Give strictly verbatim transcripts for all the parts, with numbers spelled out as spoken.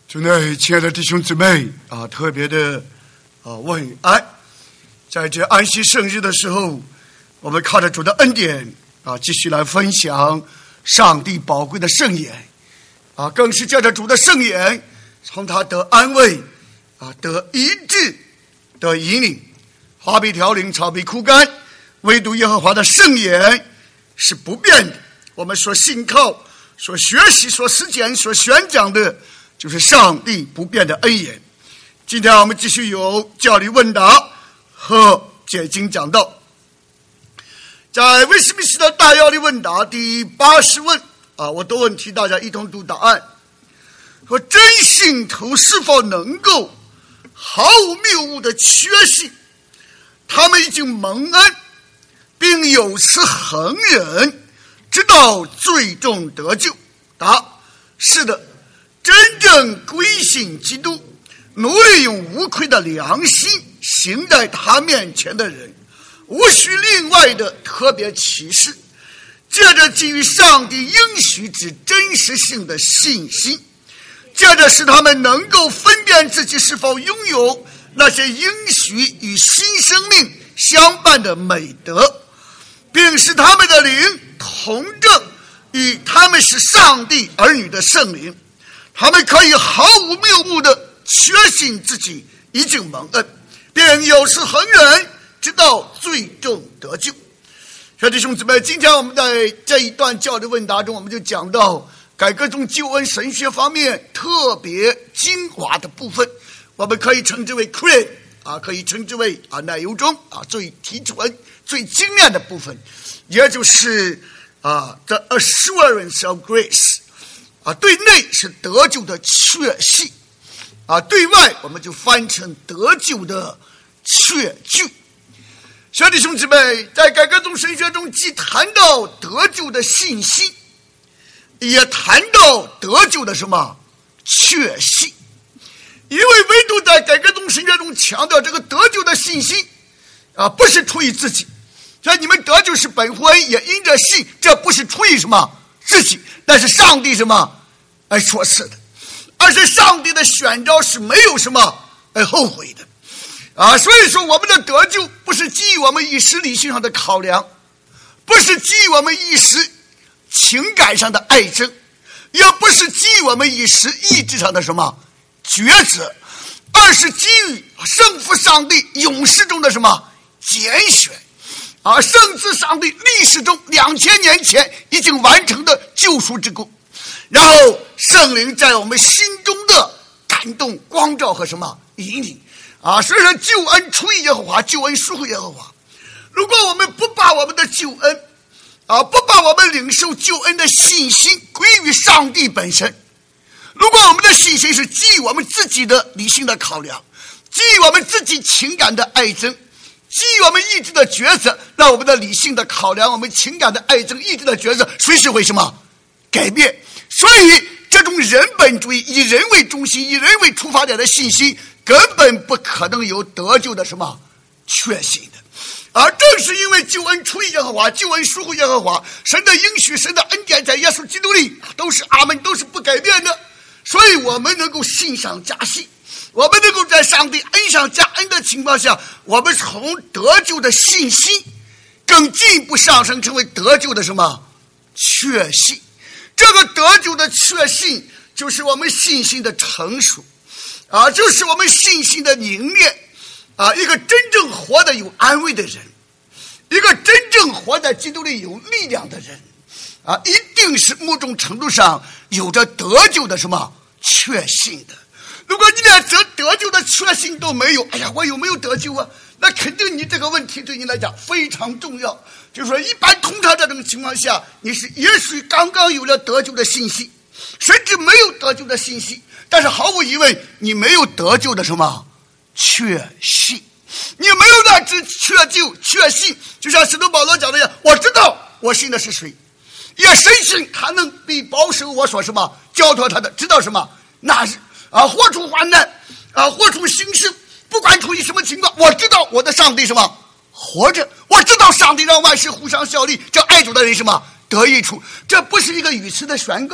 主内，亲爱的弟兄姊妹啊，特别的啊问安。在这安息圣日的时候，我们靠着主的恩典啊，继续来分享上帝宝贵的圣言啊，更是借着主的圣言，从他得安慰啊，得医治，得引领。花被凋零，草被枯干，唯独耶和华的圣言是不变的。我们所信靠、所学习、所实践、所宣讲的，就是上帝不变的恩言。今天我们继续有教理问答和解经讲道。在威斯敏斯特大要理问答第八十问啊，我的问题大家一同读答案。说真信徒是否能够毫无谬误的确信他们已经蒙恩，并有此恒忍，直到最终得救？答：是的。真正归信基督，努力用无愧的良心行在他面前的人，无需另外的特别启示，借着基于上帝应许之真实性的信心，借着使他们能够分辨自己是否拥有那些应许与新生命相伴的美德，并使他们的灵同证与他们是上帝儿女的圣灵，他们可以毫无谬误地确信自己已经蒙恩，并有此恒忍，直到最终得救。弟兄姊妹，今天我们在这一段教理问答中，我们就讲到改革中救恩神学方面特别精华的部分，我们可以称之为 cream 啊，可以称之为啊奶油中啊最提纯、最精炼的部分，也就是啊 the assurance of grace。啊，对内是得救的确信，啊，对外我们就翻成得救的确据。兄弟兄姊妹，在改革宗神学中，既谈到得救的信心，也谈到得救的什么确信。因为唯独在改革宗神学中强调这个得救的信心，啊，不是出于自己，所以你们得救是本乎恩，也因着信，这不是出于什么自己，但是上帝什么哎说是的，而是上帝的选召是没有什么哎后悔的啊。所以说我们的得救不是基于我们一时理性上的考量，不是基于我们一时情感上的爱憎，也不是基于我们一时意志上的什么抉择，而是基于圣父上帝永世中的什么拣选啊，圣子上帝历史中两千年前已经完成的救赎之功，然后圣灵在我们心中的感动、光照和什么引领啊。所以说救恩出于耶和华，救恩属乎耶和华。如果我们不把我们的救恩啊，不把我们领受救恩的信心归于上帝本身，如果我们的信心是基于我们自己的理性的考量，基于我们自己情感的爱憎，基于我们意志的抉择，让我们的理性的考量，我们情感的爱憎、意志的抉择随时会什么改变。所以这种人本主义，以人为中心、以人为出发点的信息，根本不可能有得救的什么确信的。而正是因为救恩出于耶和华，救恩属乎耶和华，神的应许、神的恩典在耶稣基督里都是阿们，都是不改变的，所以我们能够信上加信，我们能够在上帝恩上加恩的情况下，我们从得救的信心更进一步上升，成为得救的什么确信。这个得救的确信就是我们信心的成熟啊，就是我们信心的凝练啊。一个真正活得有安慰的人，一个真正活在基督里有力量的人啊，一定是某种程度上有着得救的什么确信的。如果你连这得救的确信都没有，哎呀，我有没有得救啊？那肯定你这个问题对你来讲非常重要。就是说一般通常这种情况下，你是也许刚刚有了得救的信息，甚至没有得救的信息，但是毫无疑问你没有得救的什么确信，你没有那只确救确信。就像使徒保罗讲的一样，我知道我信的是谁，也深信他能必保守我所什么交托他的，知道什么那日啊，或出患难啊，或出形势，不管出于什么情况，我知道我的上帝什么活着，我知道上帝让万事互相效力，这爱主的人什么得益处。这不是一个语词的宣告，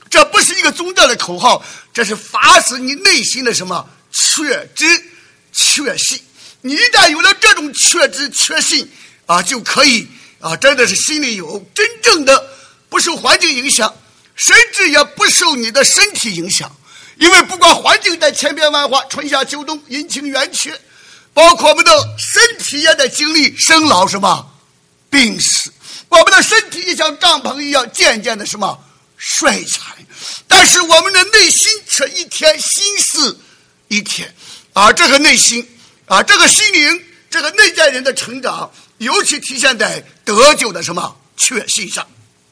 这不是一个宗教的口号，这是发自你内心的什么确知确信。你一旦有了这种确知确信啊，就可以啊，真的是心里有真正的不受环境影响，甚至也不受你的身体影响。因为不管环境在千变万化，春夏秋冬，阴晴圆缺，包括我们的身体也在经历生老什么病死，我们的身体也像帐篷一样渐渐的什么衰残，但是我们的内心却一天心思一天啊，这个内心啊，这个心灵，这个内在人的成长，尤其体现在得救的什么确信上。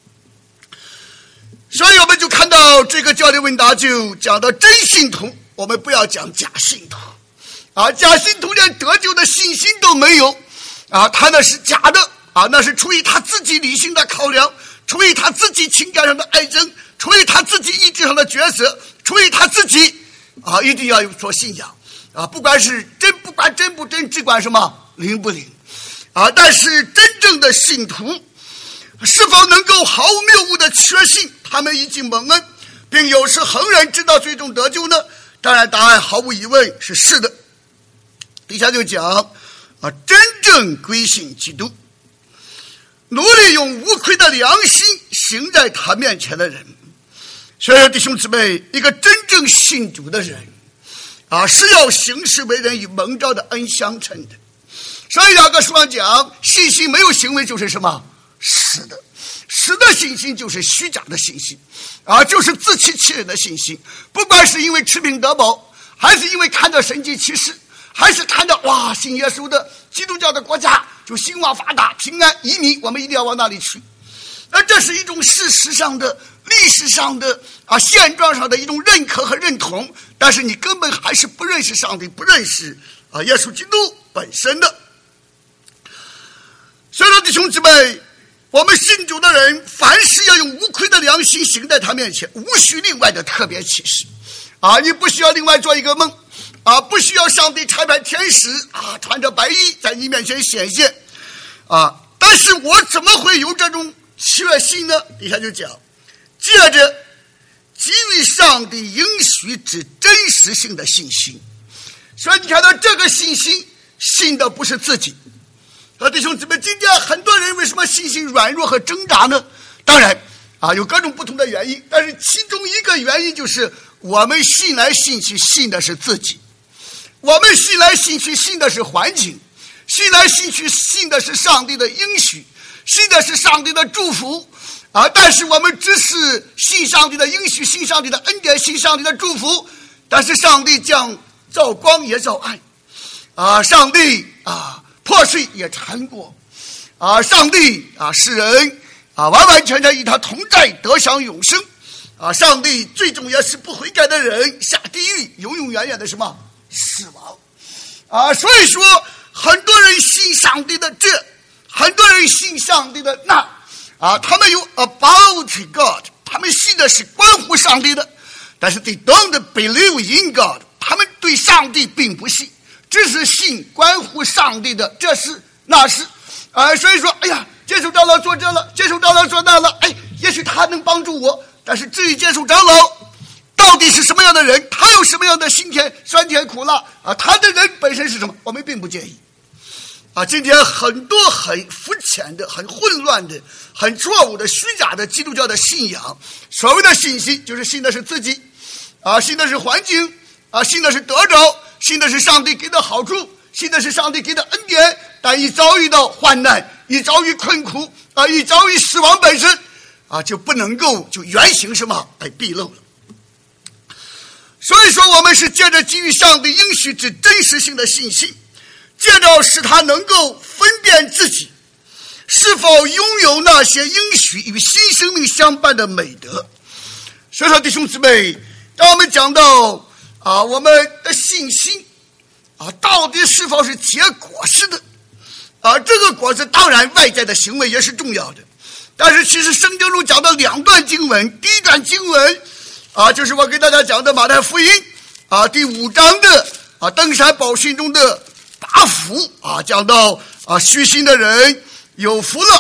所以我们就看到这个教理问答就讲到真信徒，我们不要讲假信徒啊，假信徒连得救的信心都没有啊，他那是假的啊，那是出于他自己理性的考量，出于他自己情感上的爱憎，出于他自己意志上的角色，出于他自己啊，一定要有所信仰啊，不管是真不管真不真，只管什么灵不灵啊。但是真正的信徒是否能够毫无谬误的确信他们已经蒙恩，并有时恒然知道最终得救呢？当然答案毫无疑问是是的。底下就讲啊，真正归信基督，努力用无愧的良心行在他面前的人。所以弟兄姊妹，一个真正信主的人啊，是要行事为人与蒙召的恩相称的。所以雅各书上讲，信心没有行为就是什么死的，死的信心就是虚假的信心啊，就是自欺欺人的信心。不管是因为吃饼得饱，还是因为看到神迹奇事，还是看到哇信耶稣的基督教的国家就兴旺发达平安移民，我们一定要往那里去。那这是一种事实上的历史上的啊现状上的一种认可和认同，但是你根本还是不认识上帝，不认识啊耶稣基督本身的。所以说弟兄姊妹，我们信主的人凡事要用无愧的良心行在他面前，无需另外的特别启示啊，你不需要另外做一个梦啊，不需要上帝差派天使啊穿着白衣在你面前显现啊。但是我怎么会有这种确信呢？底下就讲，借着基于上帝应许之真实性的信心。所以你看到这个信心，信的不是自己。啊，弟兄姊妹，今天很多人为什么信心软弱和挣扎呢？当然啊，有各种不同的原因，但是其中一个原因就是我们信来信去信的是自己，我们信来信去信的是环境，信来信去信的是上帝的应许，信的是上帝的祝福啊！但是我们只是信上帝的应许，信上帝的恩典，信上帝的祝福，但是上帝将造光也造暗啊，上帝啊破碎也缠过啊，上帝啊使人啊完完全全与他同在，得享永生啊，上帝最终也是不悔改的人下地狱，永永远远的什么死亡啊！所以说很多人信上帝的这，很多人信上帝的那啊，他们有 about God， 他们信的是关乎上帝的，但是 they don't believe in God， 他们对上帝并不信，只是信关乎上帝的这是那是啊，所以说哎呀，接受长老做这了，接受长老做那了，哎，也许他能帮助我，但是至于接受长老到底是什么样的人，他有什么样的辛甜酸甜苦辣啊，他的人本身是什么，我们并不介意啊。今天很多很肤浅的、很混乱的、很错误的、虚假的基督教的信仰，所谓的信息就是信的是自己啊，信的是环境啊，信的是得着，信的是上帝给的好处，信的是上帝给的恩典，但一遭遇到患难，一遭遇困苦啊，一遭遇死亡本身啊，就不能够就原形什么哎毕露了。所以说我们是借着基于上帝应许之真实性的信心，借着使他能够分辨自己是否拥有那些应许与新生命相伴的美德。所以说弟兄姊妹，当我们讲到啊我们的信心啊到底是否是结果实的啊，这个果子当然外在的行为也是重要的，但是其实圣经中讲的两段经文，第一段经文啊就是我给大家讲的马太福音啊第五章的啊登山宝训中的八福啊，讲到啊虚心的人有福了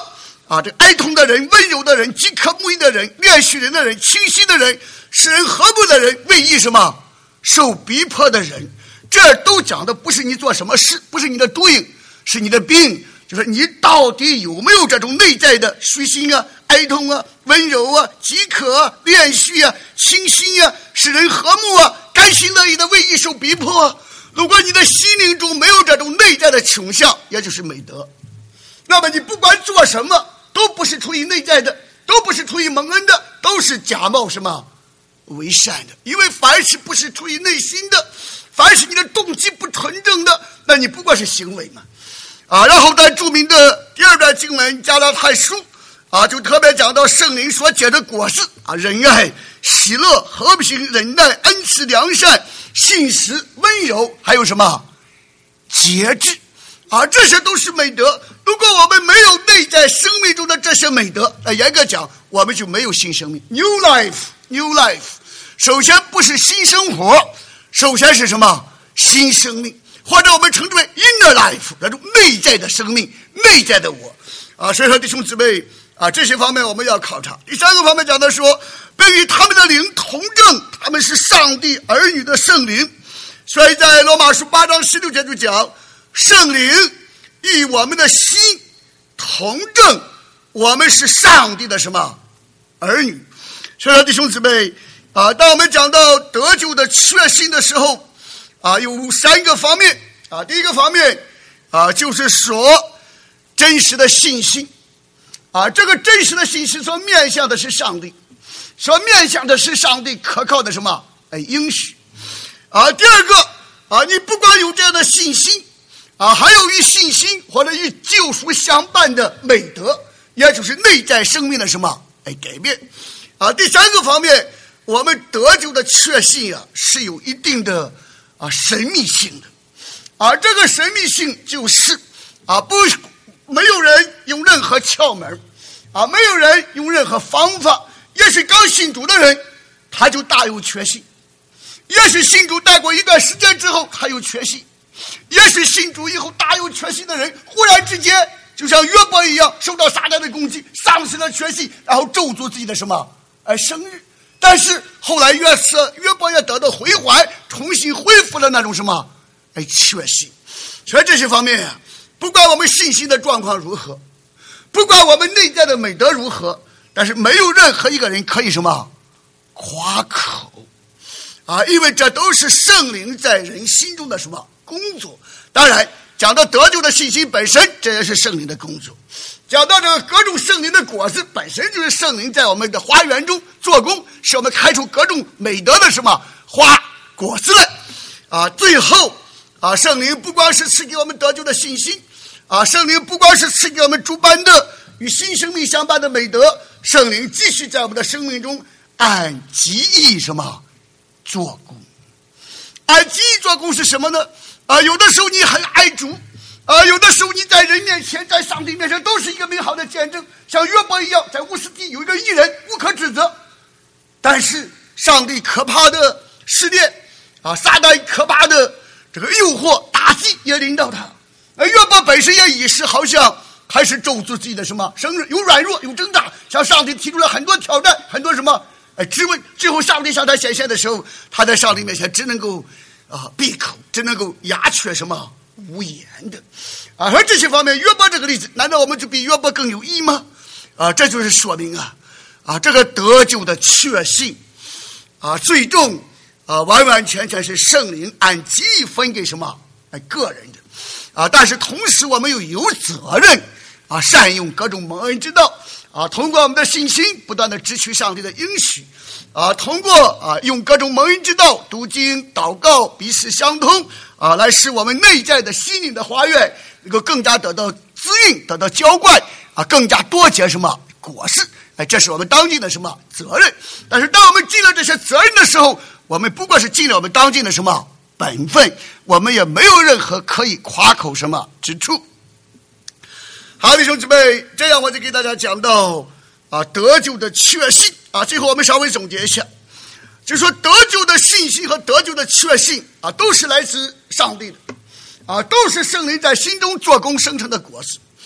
啊，这哀痛的人、温柔的人、饥渴慕义的人、恋恤人的人、清晰的人、使人和睦的人，为义什么？受逼迫的人。这都讲的不是你做什么事，不是你的 doing， 是你的 being， 就是你到底有没有这种内在的虚心啊、哀痛啊、温柔啊、饥渴啊、恋恤啊、清新啊、使人和睦啊、甘心乐意的为义受逼迫啊。如果你的心灵中没有这种内在的倾向，也就是美德，那么你不管做什么都不是出于内在的，都不是出于蒙恩的，都是假冒什么为善的。因为凡是不是出于内心的，凡是你的动机不纯正的，那你不过是行为嘛。啊，然后在著名的第二段经文加拉太书啊，就特别讲到圣灵所结的果子啊，仁爱、喜乐、和平、忍耐、恩慈、良善、信实、温柔，还有什么节制啊，这些都是美德。如果我们没有内在生命中的这些美德，那严格讲我们就没有新生命。 New life New life 首先不是新生活，首先是什么？新生命，或者我们称之为 inner life， 那种内在的生命，内在的我啊。所以说弟兄姊妹啊，这些方面我们要考察。第三个方面讲的说，并与他们的灵同证，他们是上帝儿女的圣灵。所以在罗马书八章十六节就讲，圣灵与我们的心同证，我们是上帝的什么儿女。所以说弟兄姊妹啊，当我们讲到得救的确信的时候啊，有三个方面啊。第一个方面啊，就是说真实的信心啊，这个真实的信心所面向的是上帝，所面向的是上帝可靠的什么哎应许啊。第二个啊，你不光有这样的信心啊，还有与信心或者与救赎相伴的美德，也就是内在生命的什么哎改变啊。第三个方面，我们得救的确信啊，是有一定的啊神秘性的啊。这个神秘性就是啊，不没有人用任何窍门啊，没有人用任何方法。也许刚信主的人他就大有确信，也许信主待过一段时间之后他有确信，也许信主以后大有确信的人忽然之间就像约伯一样受到撒旦的攻击，丧失了确信，然后咒诅自己的什么哎生日。但是后来约瑟约伯也得到回还，重新恢复了那种什么哎确信。所以这些方面啊，不管我们信心的状况如何，不管我们内在的美德如何，但是没有任何一个人可以什么夸口啊，因为这都是圣灵在人心中的什么工作。当然讲到得救的信心本身，这也是圣灵的工作。讲到这个各种圣灵的果子，本身就是圣灵在我们的花园中做工，使我们开出各种美德的什么花果子来啊。最后啊，圣灵不光是赐给我们得救的信心啊，圣灵不光是赐给我们诸般的与新生命相伴的美德，圣灵继续在我们的生命中按己意什么做工。按己意做工是什么呢？啊，有的时候你很爱主啊，有的时候你在人面前，在上帝面前都是一个美好的见证，像约伯一样，在乌斯地有一个义人无可指责。但是上帝可怕的试炼啊，撒旦可怕的这个诱惑打击也临到他。而约伯本身也意识好像开始咒诅自己的什么生日，有软弱有挣扎，向上帝提出了很多挑战，很多什么哎质问。最后上帝向他显现的时候，他在上帝面前只能够啊闭口，只能够鸦雀什么无言的啊。而这些方面，约伯这个例子，难道我们就比约伯更有益吗？啊，这就是说明啊啊这个得救的确信啊，最终啊完完全全是圣灵按己意分给什么哎个人的啊。但是同时我们又有责任啊，善用各种蒙恩之道啊，通过我们的信心不断的支取上帝的应许啊，通过啊用各种蒙恩之道读经祷告彼此相通啊，来使我们内在的心灵的花园能够更加得到滋润，得到浇灌啊，更加多结什么果实。哎，这是我们当尽的什么责任。但是当我们尽了这些责任的时候，我们不过是尽了我们当尽的什么本分，我们也没有任何可以夸口什么之处。好，弟兄姊妹，这样我就给大家讲到啊得救的确信啊。最后我们稍微总结一下，就是说得救的信心和得救的确信啊，都是来自上帝的啊，都是圣灵在心中做工生成的果子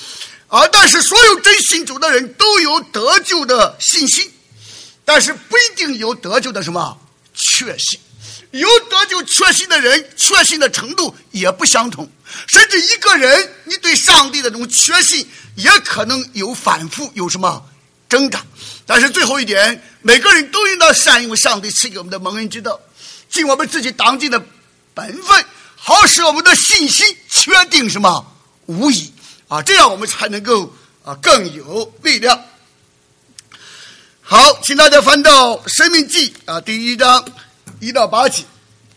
啊，但是所有真信主的人都有得救的信心，但是不一定有得救的什么确信。有得救确信的人，确信的程度也不相同，甚至一个人你对上帝的这种确信也可能有反复，有什么挣扎。但是最后一点，每个人都应当善用上帝赐给我们的蒙恩之道，尽我们自己当尽的本分，好使我们的信心确定什么无疑啊，这样我们才能够啊更有力量。好，请大家翻到《申命记》啊第一章一到八节。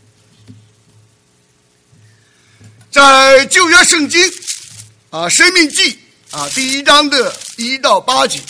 在旧约圣经啊《申命记》啊第一章的一到八节。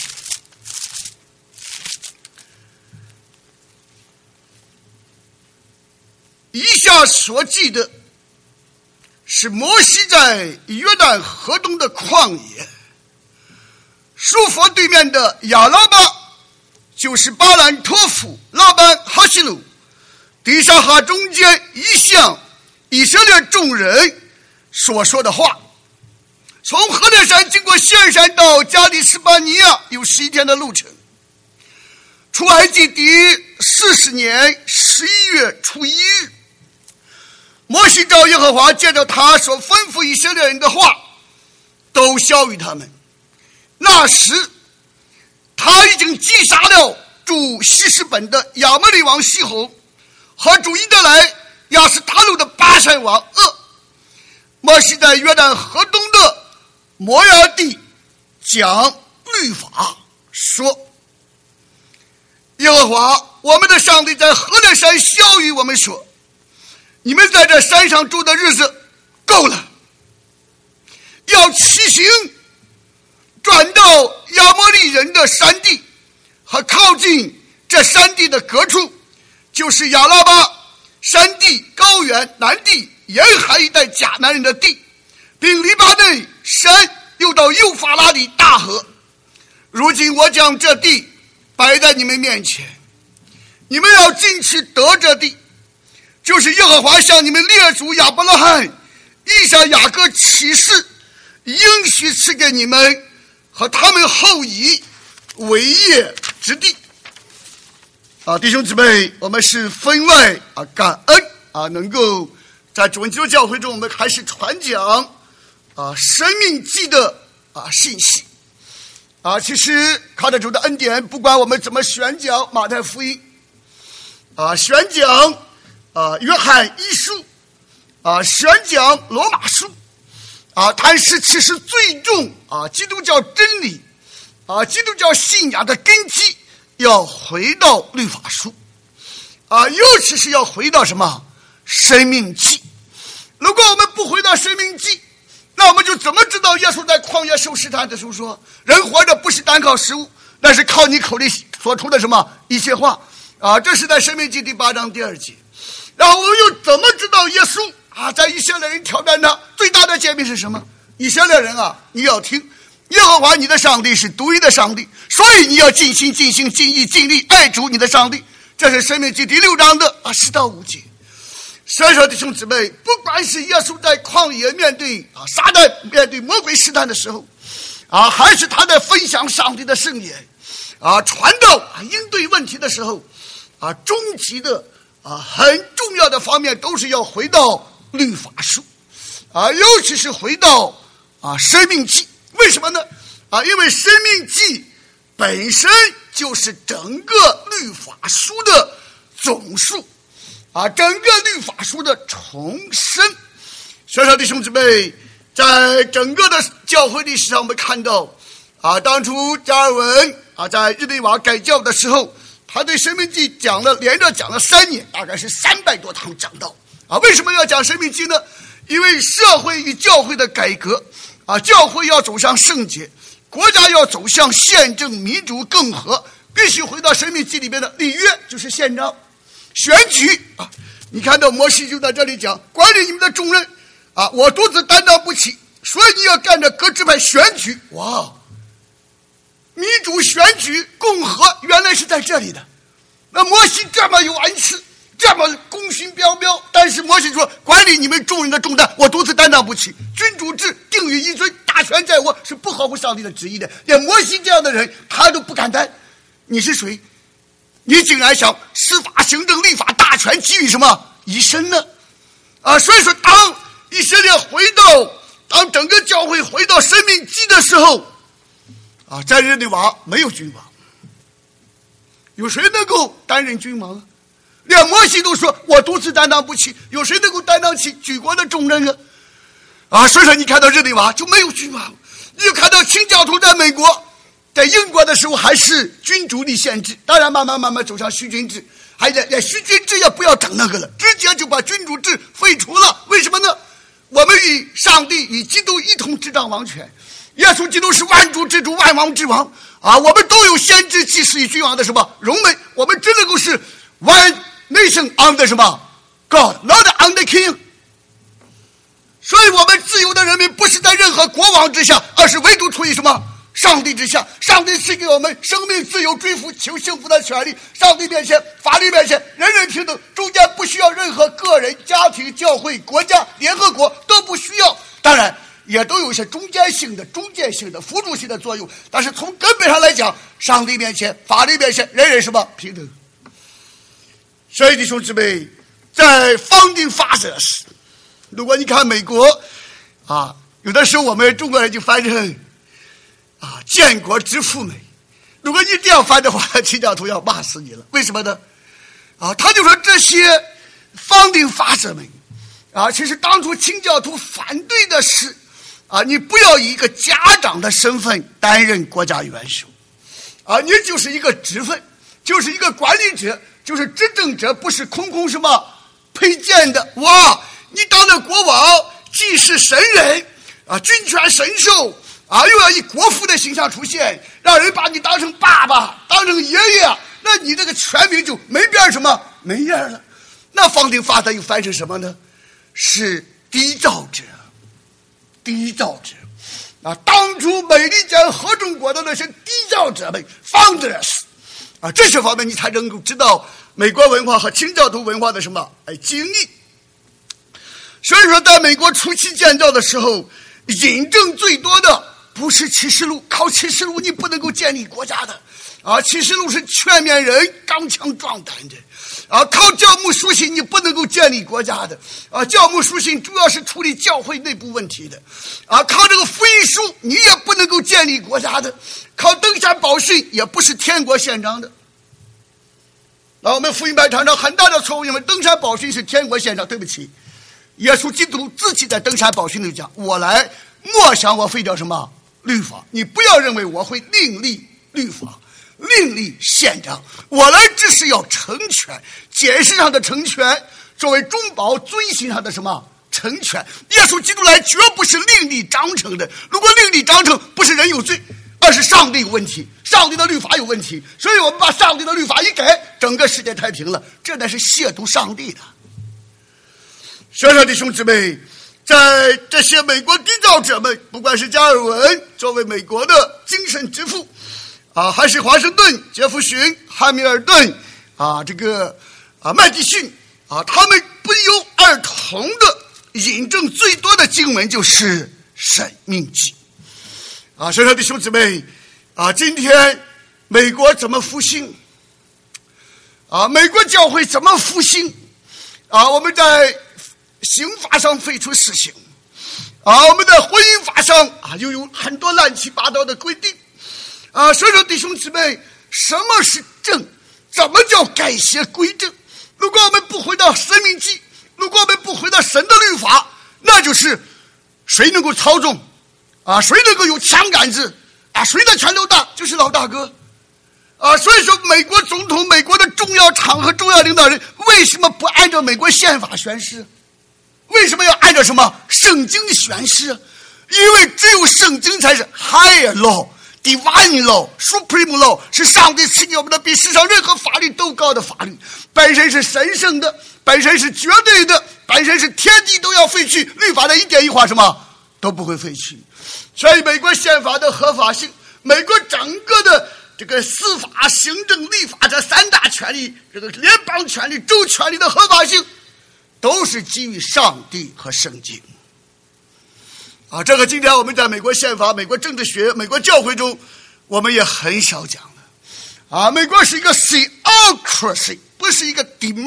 以下所记的是摩西在约旦河东的旷野，书佛对面的亚拉巴，就是巴兰托夫、拉班、哈西鲁、迪沙哈中间一向以色列众人所说的话。从何烈山经过线山到加利斯巴尼亚有十一天的路程。出埃及第四十年十一月初一日，摩西照耶和华借着他所吩咐以色列人的话，都交与他们。那时，他已经击杀了驻希实本的亚摩利王西宏和驻伊德莱亚斯塔路的巴珊王噩。摩西在约旦河东的摩亚地讲律法，说：耶和华我们的上帝在何烈山晓谕我们说，你们在这山上住的日子够了，要起行转到亚摩利人的山地和靠近这山地的各处，就是亚拉巴山地、高原、南地、沿海一带迦南人的地，并黎巴嫩山，又到幼发拉底大河。如今我将这地摆在你们面前，你们要进去得这地，就是耶和华向你们列祖亚伯拉罕、以撒、雅各起誓应许赐给你们和他们后裔为业之地。啊，弟兄姊妹，我们是分外啊感恩啊，能够在主恩基督教会中，我们开始传讲啊生命记的啊信息啊。其实靠着主的恩典，不管我们怎么宣讲马太福音啊，宣讲啊约翰一书啊，宣讲罗马书啊，但是其实最终啊基督教真理啊基督教信仰的根基要回到律法书啊，尤其是要回到什么生命记。如果我们不回到生命记，那我们就怎么知道耶稣在旷野受试探的时候说，人活着不是单靠食物，那是靠你口里所出的什么一些话啊？这是在生命记第八章第二节。然后我们又怎么知道耶稣啊在以色列人挑战他最大的诫命是什么？以色列人啊，你要听，耶和华你的上帝是独一的上帝，所以你要尽心尽心尽意尽力爱主你的上帝。这是生命记第六章的啊十到五节。所以说弟兄姊妹，不管是耶稣在旷野面对啊撒旦面对魔鬼试探的时候啊，还是他在分享上帝的圣言啊传道啊应对问题的时候啊，终极的啊很重要的方面都是要回到律法书啊，尤其是回到啊生命记。为什么呢？啊，因为生命记本身就是整个律法书的总数啊，整个律法书的重生。所以说弟兄姊妹，在整个的教会历史上，我们看到啊，当初加尔文啊在日内瓦改教的时候，他对生命记讲了连着讲了三年，大概是三百多堂讲道啊。为什么要讲生命记呢？因为社会与教会的改革啊，教会要走向圣洁，国家要走向宪政民主共和，必须回到生命记里面的礼约，就是宪章。选举啊，你看到摩西就在这里讲，管理你们的重任啊，我独自担当不起，所以你要干着各支派选举。哇，民主选举共和原来是在这里的。那摩西这么有恩赐，这么功勋彪彪，但是摩西说，管理你们众人的重担我独自担当不起，君主制定于一尊，大大权在握，是不合乎上帝的旨意的。连摩西这样的人他都不敢担，你是谁？你竟然想司法、行政、立法大权给予什么以身呢？啊，所以说当以色列回到，当整个教会回到生命记的时候，啊，在日内瓦没有君王，有谁能够担任君王啊？连摩西都说我独自担当不起，有谁能够担当起举国的重任呢？啊，所以说你看到日内瓦就没有君王，你就看到清教徒在美国，在英国的时候还是君主立宪制，当然慢慢慢慢走向虚君制，还连连虚君制也不要整那个了，直接就把君主制废除了。为什么呢？我们与上帝与基督一同执掌王权，耶稣基督是万主之主、万王之王啊！我们都有先知、祭司与君王的什么荣美，我们只能够是 one nation under 什么 God, not under king。所以我们自由的人民不是在任何国王之下，而是唯独处于什么上帝之下。上帝赐给我们生命、自由、追求求幸福的权利。上帝面前、法律面前，人人平等，中间不需要任何个人、家庭、教会、国家、联合国都不需要。当然也都有一些中间性的、中间性的、辅助性的作用，但是从根本上来讲，上帝面前、法律面前，人人什么平等。所以弟兄姊妹，在 founding fathers， 如果你看美国啊，有的时候我们中国人就翻成啊建国之父们，如果你这样翻的话，清教徒要骂死你了。为什么呢？啊，他就说这些 founding fathers 们啊，其实当初清教徒反对的是啊，你不要以一个家长的身份担任国家元首啊，你就是一个职分，就是一个管理者，就是执政者，不是空空什么配件的。哇，你当了国王，既是神人啊，君权神授啊，又要以国父的形象出现，让人把你当成爸爸，当成爷爷，那你这个权名就没边什么没样了。那方定发的又翻成什么呢？是缔造者，缔造者啊！当初美利坚合众国的那些缔造者们 ，founders 啊，这些方面你才能够知道美国文化和清教徒文化的什么哎经历。所以说，在美国初期建造的时候，引证最多的不是启示录，靠启示录你不能够建立国家的啊！启示录是劝勉人刚强壮胆的啊！靠教牧书信你不能够建立国家的啊！教牧书信主要是处理教会内部问题的啊！靠这个福音书你也不能够建立国家的，靠登山宝训也不是天国宪章的。那我们福音派常常很大的错误，因为登山宝训是天国宪章，对不起，耶稣基督自己在登山宝训里讲，我来莫想我废掉什么律法，你不要认为我会另立律法另立宪章，我来只是要成全，解释上的成全，作为中保遵行上的什么成全。耶稣基督来绝不是另立章程的，如果另立章程，不是人有罪，而是上帝有问题，上帝的律法有问题，所以我们把上帝的律法一改，整个世界太平了，这乃是亵渎上帝的。小小弟兄姊妹，在这些美国缔造者们，不管是加尔文作为美国的精神之父啊，还是华盛顿、杰弗逊、汉密尔顿啊，这个啊麦迪逊啊，他们不约而同的引证最多的经文就是《申命记》啊。所以说弟兄姊妹啊，今天美国怎么复兴啊？美国教会怎么复兴啊？我们在刑法上废除死刑啊，我们在婚姻法上啊又有很多乱七八糟的规定啊。所以说弟兄姊妹，什么是正？怎么叫改邪归正？如果我们不回到生命记，如果我们不回到神的律法，那就是谁能够操纵啊？谁能够有枪杆子啊？谁的拳头大就是老大哥啊。所以说美国总统、美国的重要场合、重要领导人为什么不按照美国宪法宣誓？为什么要按照什么圣经宣誓？因为只有圣经才是 higher law、divine law、supreme law， 是上帝赐给我们的比世上任何法律都高的法律，本身是神圣的，本身是绝对的，本身是天地都要废去，律法的一点一划什么都不会废去。所以美国宪法的合法性，美国整个的这个司法、行政、立法这三大权利，这个联邦权利、州权利的合法性，都是基于上帝和圣经啊，这个今天我们在美国宪法、美国政治学、美国教会中，我们也很少讲了。啊，美国是一个 theocracy， 不是一个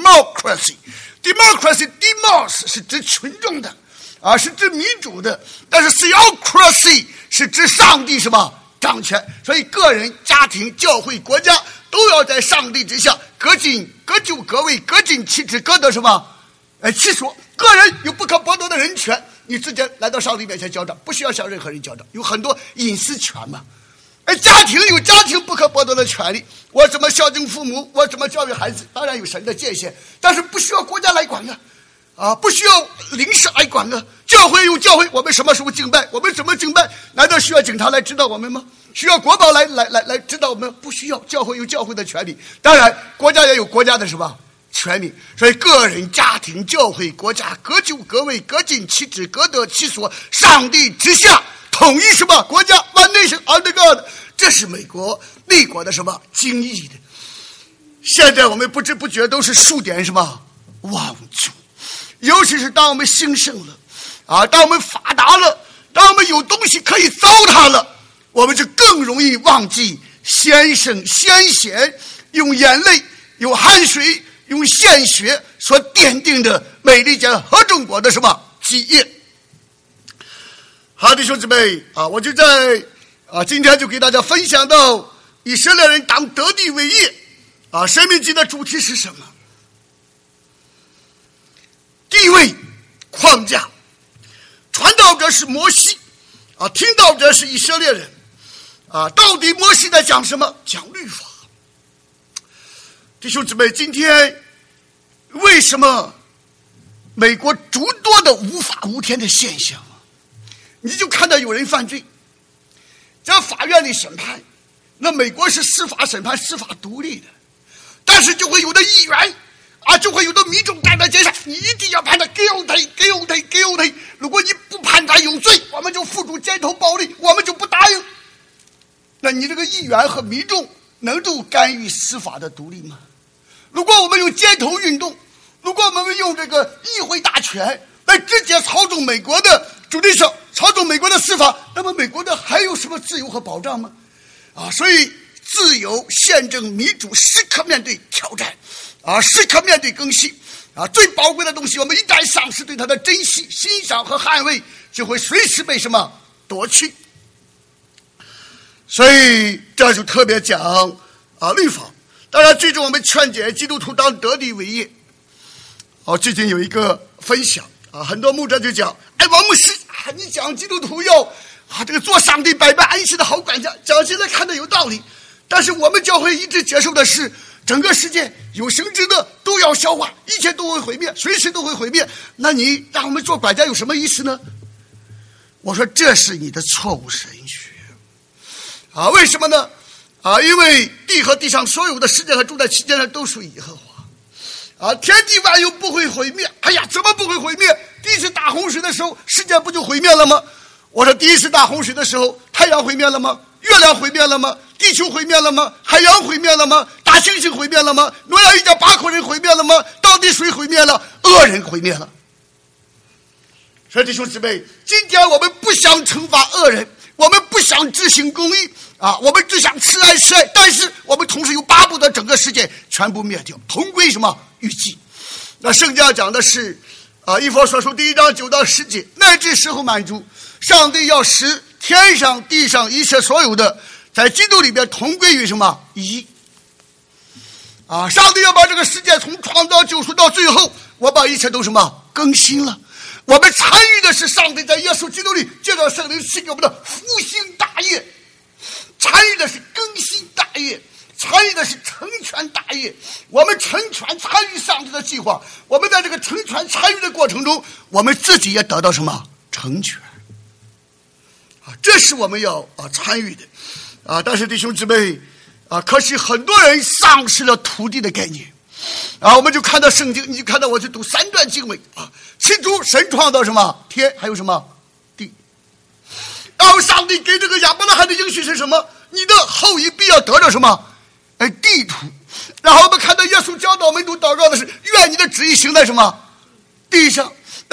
democracy。democracy，demos 是指群众的，啊，是指民主的，但是 theocracy 是指上帝什么掌权，所以个人、家庭、教会、国家都要在上帝之下，各尽各就各位，各尽其职，各得什么？哎，其所。个人有不可剥夺的人权，你直接来到上帝面前交账，不需要向任何人交账，有很多隐私权嘛。哎，家庭有家庭不可剥夺的权利，我怎么孝敬父母，我怎么教育孩子，当然有神的界限，但是不需要国家来管啊，啊，不需要领事来管啊。教会有教会，我们什么时候敬拜，我们怎么敬拜，难道需要警察来指导我们吗？需要国宝来来来来指导我们？不需要，教会有教会的权利，当然国家也有国家的什么权利。所以个人、家庭、教会、国家各就各位，各尽其职，各得其所，上帝之下统一什么国家 one nation under God， 这是美国立国的什么精义的。现在我们不知不觉都是数点什么忘祖，尤其是当我们兴盛了啊，当我们发达了，当我们有东西可以糟蹋了，我们就更容易忘记先生先贤用眼泪、用汗水、用鲜血所奠定的美利坚合众国的什么基业。好，弟兄姊妹啊，我就在啊今天就给大家分享到以色列人当得地为业啊，申命记的主题是什么？地位框架，传道者是摩西啊，听道者是以色列人啊。到底摩西在讲什么？讲律法。弟兄姊妹，今天为什么美国诸多的无法无天的现象？你就看到有人犯罪，在法院里审判，那美国是司法审判、司法独立的，但是就会有的议员啊，就会有的民众站在街上，你一定要判他 guilty guilty guilty， 如果你不判他有罪，我们就付诸街头暴力，我们就不答应。那你这个议员和民众能够干预司法的独立吗？如果我们用街头运动，如果我们用这个议会大权来直接操纵美国的主力上，操纵美国的司法，那么美国的还有什么自由和保障吗？啊，所以自由、宪政、民主时刻面对挑战，啊，时刻面对更新，啊，最宝贵的东西，我们一旦丧失对它的珍惜、欣赏和捍卫，就会随时被什么夺去。所以这就特别讲啊律法。当然，最终我们劝解基督徒当得地为业。哦，最近有一个分享啊，很多牧者就讲，哎，王牧师啊，你讲基督徒要啊这个做上帝百般安息的好管家，讲起来看得有道理，但是我们教会一直接受的是整个世界有生之的都要消化，一切都会毁灭，随时都会毁灭，那你让我们做管家有什么意思呢？我说这是你的错误神学啊，为什么呢？啊，因为地和地上所有的世界和住在其间的都属于耶和华啊，天地万有不会毁灭。哎呀，怎么不会毁灭？第一次大洪水的时候，世界不就毁灭了吗？我说第一次大洪水的时候，太阳毁灭了吗？月亮毁灭了吗？地球毁灭了吗？海洋毁灭了吗？大猩猩毁灭了吗？挪亚一家八口人毁灭了吗？到底谁毁灭了？恶人毁灭了。所以弟兄姊妹，今天我们不想惩罚恶人，我们不想执行公义啊，我们只想慈爱慈爱，但是我们同时又巴不得整个世界全部灭掉，同归什么预计。那圣经讲的是啊，以弗所书第一章九到十节，乃至时候满足，上帝要使天上地上一切所有的在基督里边同归于什么一啊，上帝要把这个世界从创造救赎到最后，我把一切都什么更新了。我们参与的是上帝在耶稣基督里借着圣灵赐给我们的复兴大业，参与的是更新大业，参与的是成全大业。我们成全参与上帝的计划，我们在这个成全参与的过程中，我们自己也得到什么成全啊，这是我们要啊参与的啊。但是弟兄姊妹啊，可惜很多人丧失了土地的概念啊。我们就看到圣经，你就看到我去读三段经文啊，起初神创造什么天，还有什么地，然后上帝给这个亚伯拉罕的应许是什么？你的后裔必要得着什么？哎，地土。然后我们看到耶稣教导门徒祷告的是，愿你的旨意行在什么地上。然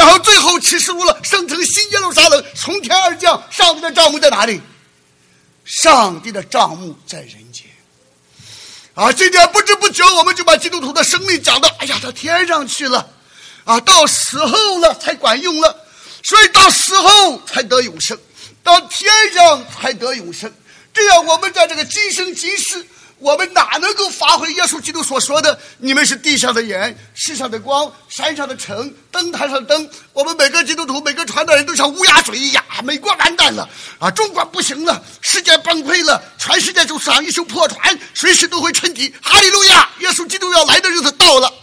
然后最后启示录了，圣城新耶路撒冷从天而降，上帝的帐幕在哪里？上帝的帐幕在人间。啊，今天不知不觉我们就把基督徒的生命讲到，哎呀，到天上去了，啊，到死后了才管用了，所以到死后才得永生，到天上才得永生。这样我们在这个今生今世，我们哪能够发挥耶稣基督所说的，你们是地上的盐，世上的光，山上的城，灯台上的灯。我们每个基督徒，每个传道人都像乌鸦嘴一样，美国完蛋了啊，中国不行了，世界崩溃了，全世界就像一艘破船，随时都会沉底。哈利路亚，耶稣基督要来的日子到了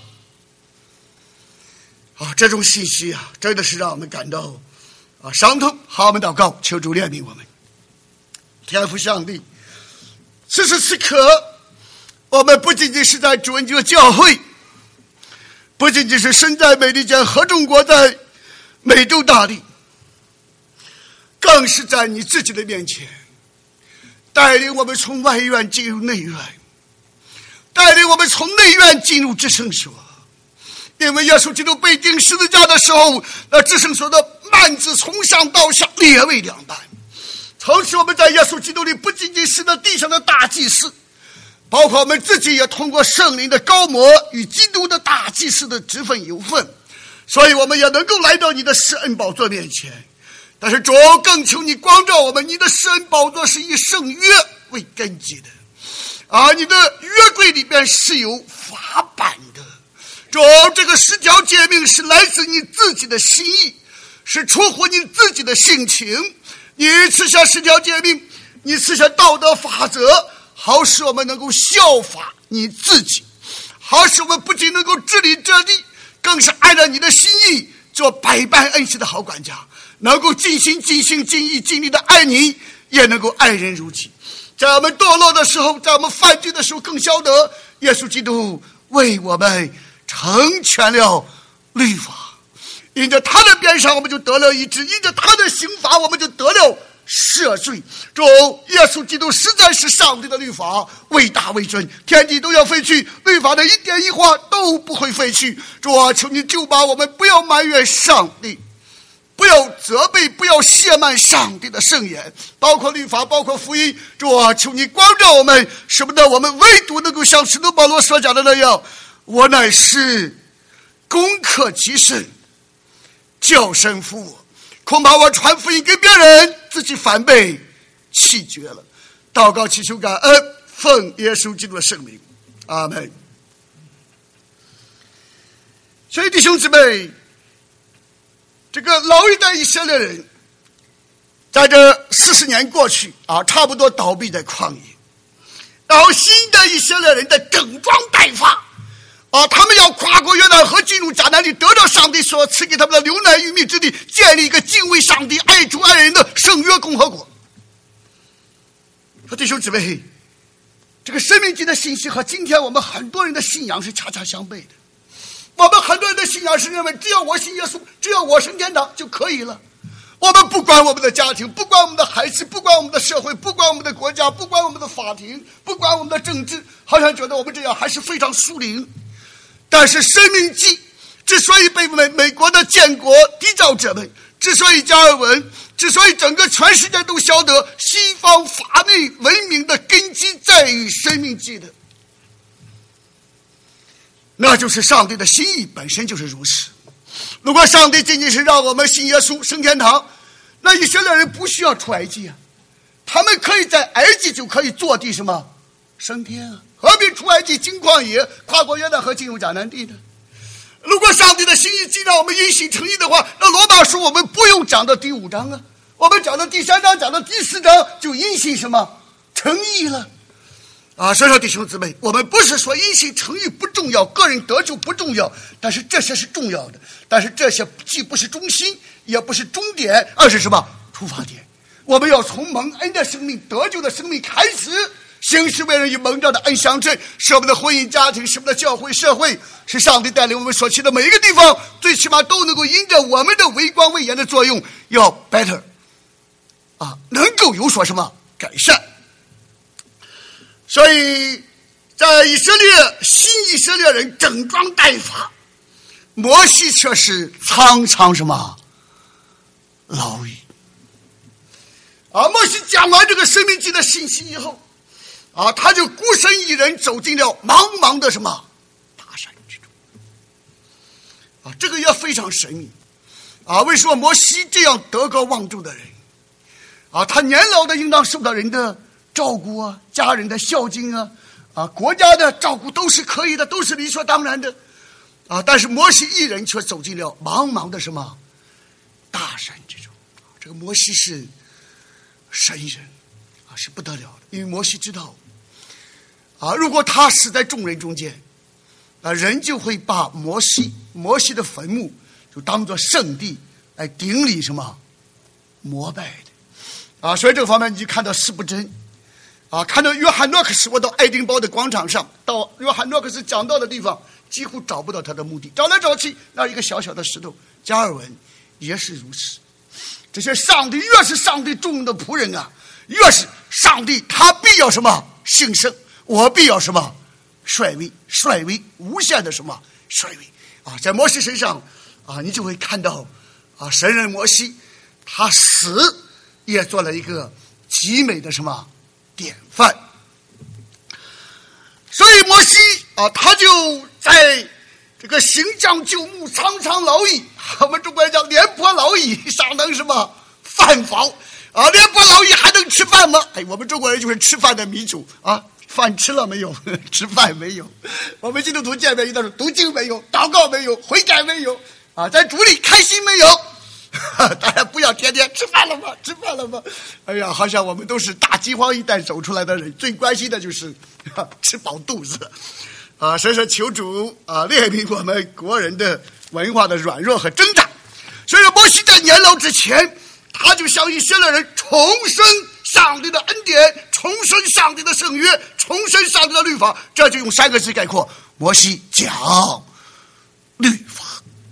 啊！这种信息啊，真的是让我们感到啊伤痛。好，我们祷告，求主怜悯我们。天父上帝，此时此刻我们不仅仅是在主恩教教会，不仅仅是身在美利坚和中国，在美洲大地，更是在你自己的面前带领我们从外院进入内院，带领我们从内院进入至圣所。因为耶稣基督被钉十字架的时候，那至圣所的幔子从上到下裂为两半。从此我们在耶稣基督里不仅仅是那地上的大祭司，包括我们自己也通过圣灵的膏抹与基督的大祭司的职分有份，所以我们也能够来到你的施恩宝座面前。但是主，更求你光照我们，你的施恩宝座是以圣约为根基的，而你的约柜里边是有法版的。主，这个十条诫命是来自你自己的心意，是出乎你自己的性情。你赐下十条诫命，你赐下道德法则，好使我们能够效法你自己，好使我们不仅能够治理这地，更是按照你的心意做百般恩赐的好管家，能够尽心尽心尽意尽力的爱你，也能够爱人如己。在我们堕落的时候，在我们犯罪的时候，更晓得耶稣基督为我们成全了律法，因着他的鞭伤我们就得了医治，因着他的刑罚我们就得了赦罪。主，耶稣基督实在是上帝的律法，为大为尊，天地都要废去，律法的一点一画都不会废去。主啊，求你救把我们，不要埋怨上帝，不要责备，不要亵慢上帝的圣言，包括律法，包括福音。主啊，求你光照我们，使不得我们唯独能够像使徒保罗所讲的那样，我乃是攻克己身，叫神服我，恐怕我传福音给别人，自己反被弃绝了。祷告祈求感恩，奉耶稣基督的圣名，阿们。所以弟兄姊妹，这个老一代以色列人在这四十年过去啊，差不多倒闭在旷野，然后新的以色列人在整装待发啊，他们要跨过约旦河，进入迦南地，得到上帝所赐给他们的流奶与蜜之地，建立一个敬畏上帝、爱主爱人的圣约共和国。弟兄姊妹，这个生命记的信息和今天我们很多人的信仰是恰恰相悖的。我们很多人的信仰是认为，只要我信耶稣，只要我升天堂就可以了。我们不管我们的家庭，不管我们的孩子，不管我们的社会，不管我们的国家，不管我们的法庭，不管我们的政治，好像觉得我们这样还是非常疏离。但是生命记之所以被美美国的建国缔造者们，之所以加尔文，之所以整个全世界都晓得西方法内文明的根基在于生命记的，那就是上帝的心意本身就是如此。如果上帝仅仅是让我们信耶稣升天堂，那以色列人不需要出埃及啊，他们可以在埃及就可以坐地什么升天啊，何必出埃及经旷野，跨过约旦河进入迦南地呢？如果上帝的心意既让我们因信称义的话，那罗马书我们不用讲到第五章啊，我们讲到第三章，讲到第四章就因信什么称义了啊！所以说弟兄姊妹，我们不是说因信称义不重要，个人得救不重要，但是这些是重要的，但是这些既不是中心，也不是终点，而是什么出发点。我们要从蒙恩的生命、得救的生命开始，行事为人与蒙召的恩相称，使我们的婚姻家庭，使我们的教会社会，是上帝带领我们所去的每一个地方，最起码都能够因着我们的微光微盐的作用，要 better 啊，能够有所什么改善。所以在以色列新以色列人整装待发， 摩西却是苍苍什么劳役。啊，摩西讲完这个生命记的信息以后，啊，他就孤身一人走进了茫茫的什么大山之中。啊，这个也非常神秘。啊，为什么摩西这样德高望重的人，啊，他年老的应当受到人的照顾啊，家人的孝敬啊，啊，国家的照顾都是可以的，都是理所当然的。啊，但是摩西一人却走进了茫茫的什么大山之中。这个摩西是神人啊，是不得了的。因为摩西知道啊，如果他死在众人中间啊，人就会把摩西摩西的坟墓就当作圣地来顶礼什么膜拜的啊。所以这个方面你就看到司布真啊，看到约翰诺克斯，我到爱丁堡的广场上，到约翰诺克斯讲道的地方，几乎找不到他的墓地，找来找去那一个小小的石头。加尔文也是如此。这些上帝越是上帝重用的仆人啊，越是上帝他必要什么兴盛，我必要什么衰微，衰微无限的什么衰微啊。在摩西身上啊，你就会看到啊，神人摩西他死也做了一个极美的什么典范。所以摩西啊，他就在这个行将就木，苍苍劳役，我们中国人叫廉颇劳役，上能什么饭饱啊？廉颇劳役还能吃饭吗？哎，我们中国人就是吃饭的民族啊，饭吃了没有？吃饭没有？我们基督徒见面一道说读经没有？祷告没有？悔改没有？啊，在主里开心没有？当然不要天天吃饭了吗？吃饭了吗？哎呀，好像我们都是大饥荒一代走出来的人，最关心的就是吃饱肚子啊！所以说求主啊怜悯我们国人的文化的软弱和挣扎。所以说摩西在年老之前，他就向以色列人重申上帝的恩典，重申上帝的圣约，重申上帝的律法。这就用三个字概括：摩西讲律法。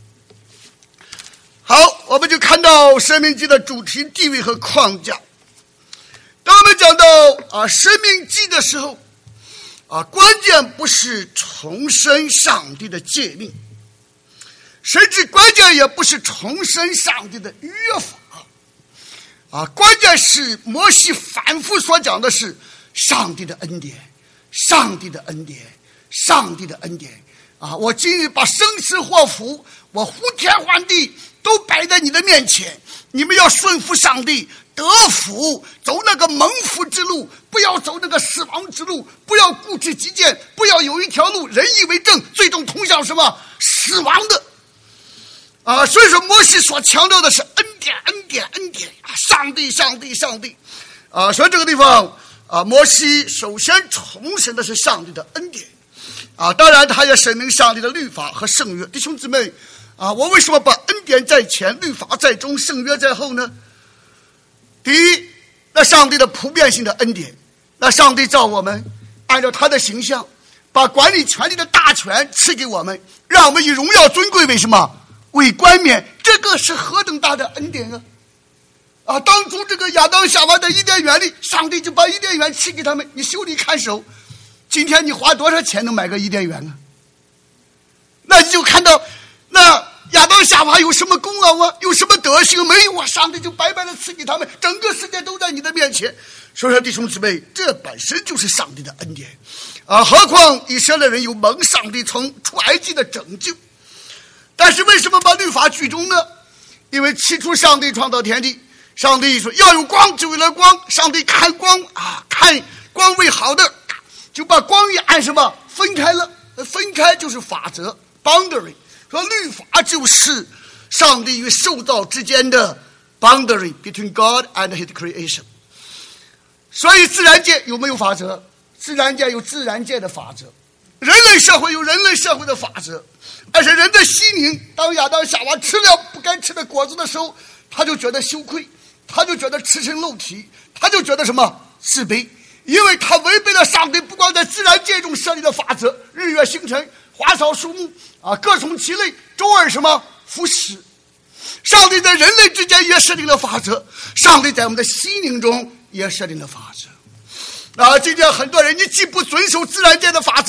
好，我们就看到生命记的主题、地位和框架。当我们讲到啊生命记的时候啊，关键不是重申上帝的诫命，甚至关键也不是重申上帝的约法啊，关键是摩西反复所讲的是上帝的恩典，上帝的恩典，上帝的恩典啊！我今日把生死祸福，我呼天唤地都摆在你的面前，你们要顺服上帝，得福，走那个蒙福之路，不要走那个死亡之路，不要固执己见，不要有一条路人以为正，最终通向什么死亡的啊！所以说摩西所强调的是恩典，恩典，恩典啊！上帝，上帝，上帝啊！所以这个地方啊，摩西首先重申的是上帝的恩典啊，当然他也声明上帝的律法和圣约。弟兄姊妹啊，我为什么把恩典在前，律法在中，圣约在后呢？第一，那上帝的普遍性的恩典，那上帝造我们，按照他的形象，把管理权力的大权赐给我们，让我们以荣耀尊贵为什么？为冠冕，这个是何等大的恩典啊！啊，当初这个亚当夏娃的伊甸园里，上帝就把伊甸园赐给他们，你修理看守。今天你花多少钱能买个伊甸园啊？那你就看到那亚当夏娃有什么功劳啊？有什么德行没有啊？上帝就白白的赐给他们，整个世界都在你的面前。所以说弟兄姊妹，这本身就是上帝的恩典啊！何况以色列人有蒙上帝从出埃及的拯救。但是为什么把律法居中呢？因为起初上帝创造天地，上帝说要有光，就有了光。上帝看光啊，看光为好的，就把光也按什么分开了。分开就是法则 boundary， 说律法就是上帝与受造之间的 boundary between God and his creation。 所以自然界有没有法则？自然界有自然界的法则，人类社会有人类社会的法则。而且人的心灵，当亚当夏娃吃了不该吃的果子的时候，他就觉得羞愧，他就觉得赤身露体，他就觉得什么自卑，因为他违背了上帝不光在自然界中设立的法则，日月星辰、花草树木啊，各种其类，周而什么服食。上帝在人类之间也设定了法则，上帝在我们的心灵中也设定了法则。啊，今天很多人你既不遵守自然界的法则，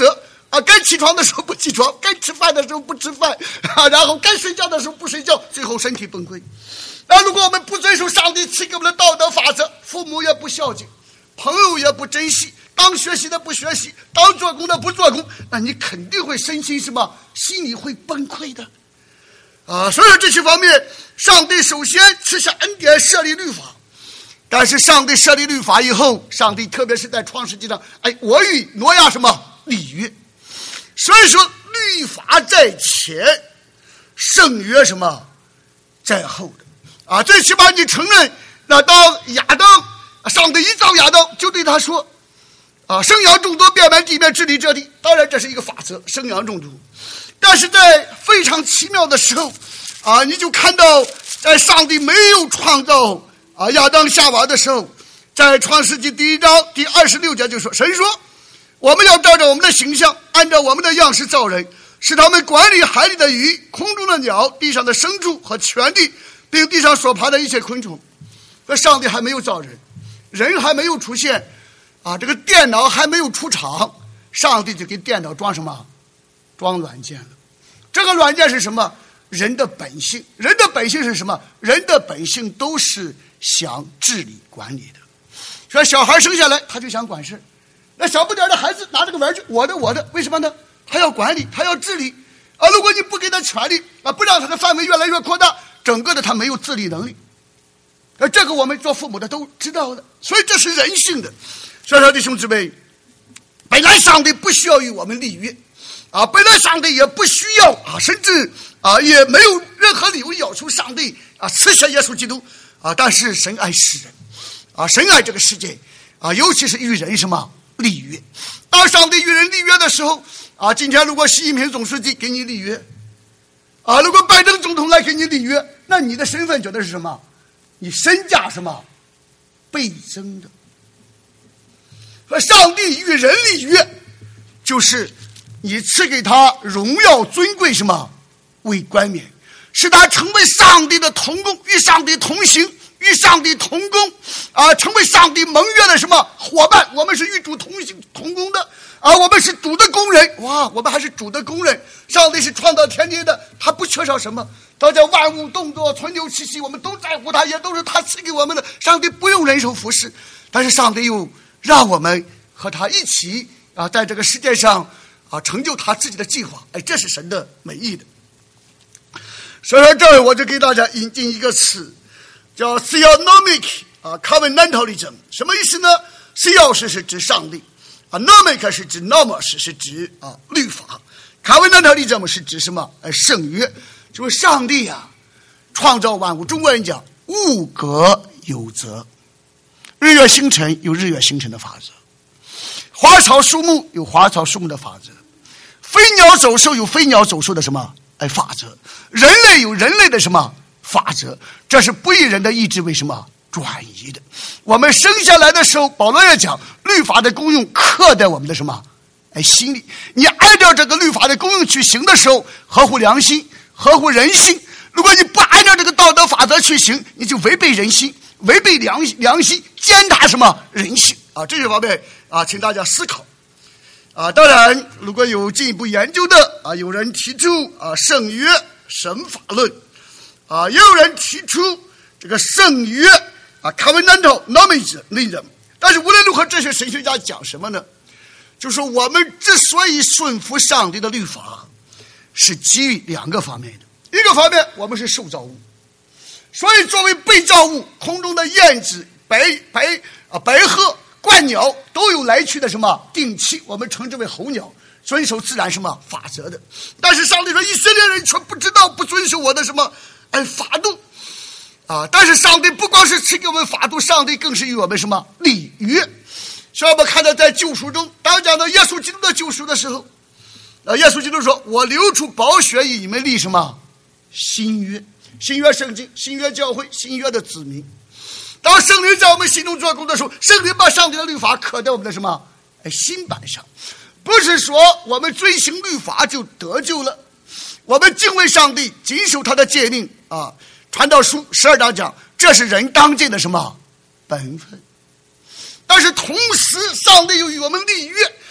啊，该起床的时候不起床，该吃饭的时候不吃饭啊，然后该睡觉的时候不睡觉，最后身体崩溃。那如果我们不遵守上帝赐给我们的道德法则，父母也不孝敬，朋友也不珍惜，当学习的不学习，当做工的不做工，那你肯定会身心什么，心里会崩溃的啊。所以这些方面，上帝首先赐下恩典，设立律法。但是上帝设立律法以后，上帝特别是在创世纪上，哎，我与挪亚什么立约。所以说律法在前，圣约什么在后的啊。最起码你承认，那当亚当，上帝一造亚当就对他说啊，生养众多，遍满地面，治理这地。当然这是一个法则，生养众多。但是在非常奇妙的时候啊，你就看到在上帝没有创造啊亚当夏娃的时候，在创世纪第一章第二十六节就说，神说我们要照着我们的形象，按照我们的样式造人，使他们管理海里的鱼，空中的鸟，地上的牲畜和全地，并地上所爬的一切昆虫。那上帝还没有造人，人还没有出现啊，这个电脑还没有出场，上帝就给电脑装什么？装软件了。这个软件是什么？人的本性。人的本性是什么？人的本性都是想治理管理的。所以小孩生下来他就想管事，那小不点的孩子拿这个玩具，我的我的，为什么呢？他要管理，他要治理啊！如果你不给他权利啊，不让他的范围越来越扩大，整个的他没有自理能力。而这个我们做父母的都知道的，所以这是人性的。所以说弟兄姊妹，本来上帝不需要与我们立约啊，本来上帝也不需要啊，甚至啊也没有任何理由要求上帝啊赐下耶稣基督啊，但是神爱世人啊，神爱这个世界啊，尤其是与人什么立约。当上帝与人立约的时候啊，今天如果习近平总书记给你立约啊，如果拜登总统来给你立约，那你的身份觉得是什么？你身价什么倍增的。和上帝与人立约，就是你赐给他荣耀尊贵什么为冠冕，使他成为上帝的同工，与上帝同行，与上帝同工啊，成为上帝盟约的什么伙伴。我们是与主同行同工的啊，我们是主的工人。哇，我们还是主的工人。上帝是创造天地的，他不缺少什么，他叫万物动作，存留气息，我们都在乎他，也都是他赐给我们的。上帝不用人手服侍，但是上帝又让我们和他一起啊，在这个世界上啊，成就他自己的计划。哎，这是神的美意的。所以说这儿我就给大家引进一个词，叫 theonomic 啊 covenantalism。 什么意思呢？ theos 是指上帝啊 ，nomic 是指 nomos 是指啊律法， covenantalism 是指什么？呃，圣约。就是上帝啊创造万物，中国人讲物格有则，日月星辰有日月星辰的法则，花草树木有花草树木的法则，飞鸟走兽有飞鸟走兽的什么哎法则，人类有人类的什么法则。这是不以人的意志为什么转移的。我们生下来的时候，保罗也讲律法的功用刻在我们的什么哎心里，你按照这个律法的功用去行的时候，合乎良心，合乎人性。如果你不按照这个道德法则去行，你就违背人心，违背良良心，践踏什么人性啊！这些方面啊，请大家思考啊。当然，如果有进一步研究的啊，有人提出啊圣约神法论啊，也有人提出这个圣约啊 covenantal nomism。但是无论如何，这些神学家讲什么呢？就是我们之所以顺服上帝的律法，是基于两个方面的。一个方面，我们是受造物，所以作为被造物，空中的燕子、白白啊白鹤、鹳鸟都有来去的什么定期，我们称之为候鸟，遵守自然什么法则的。但是上帝说，以色列人却不知道，不遵守我的什么哎法度啊！但是上帝不光是赐给我们法度，上帝更是与我们什么立约。所以我们看到在救赎中，当讲到耶稣基督的救赎的时候，啊，耶稣基督说，我流出宝血以你们立什么新约。新约圣经，新约教会，新约的子民。当圣灵在我们心中做工的时候，圣灵把上帝的律法刻在我们的什么哎心板上。不是说我们遵行律法就得救了，我们敬畏上帝，谨守他的诫命啊。传道书十二章讲，这是人当尽的什么本分。但是同时，上帝又与我们立约，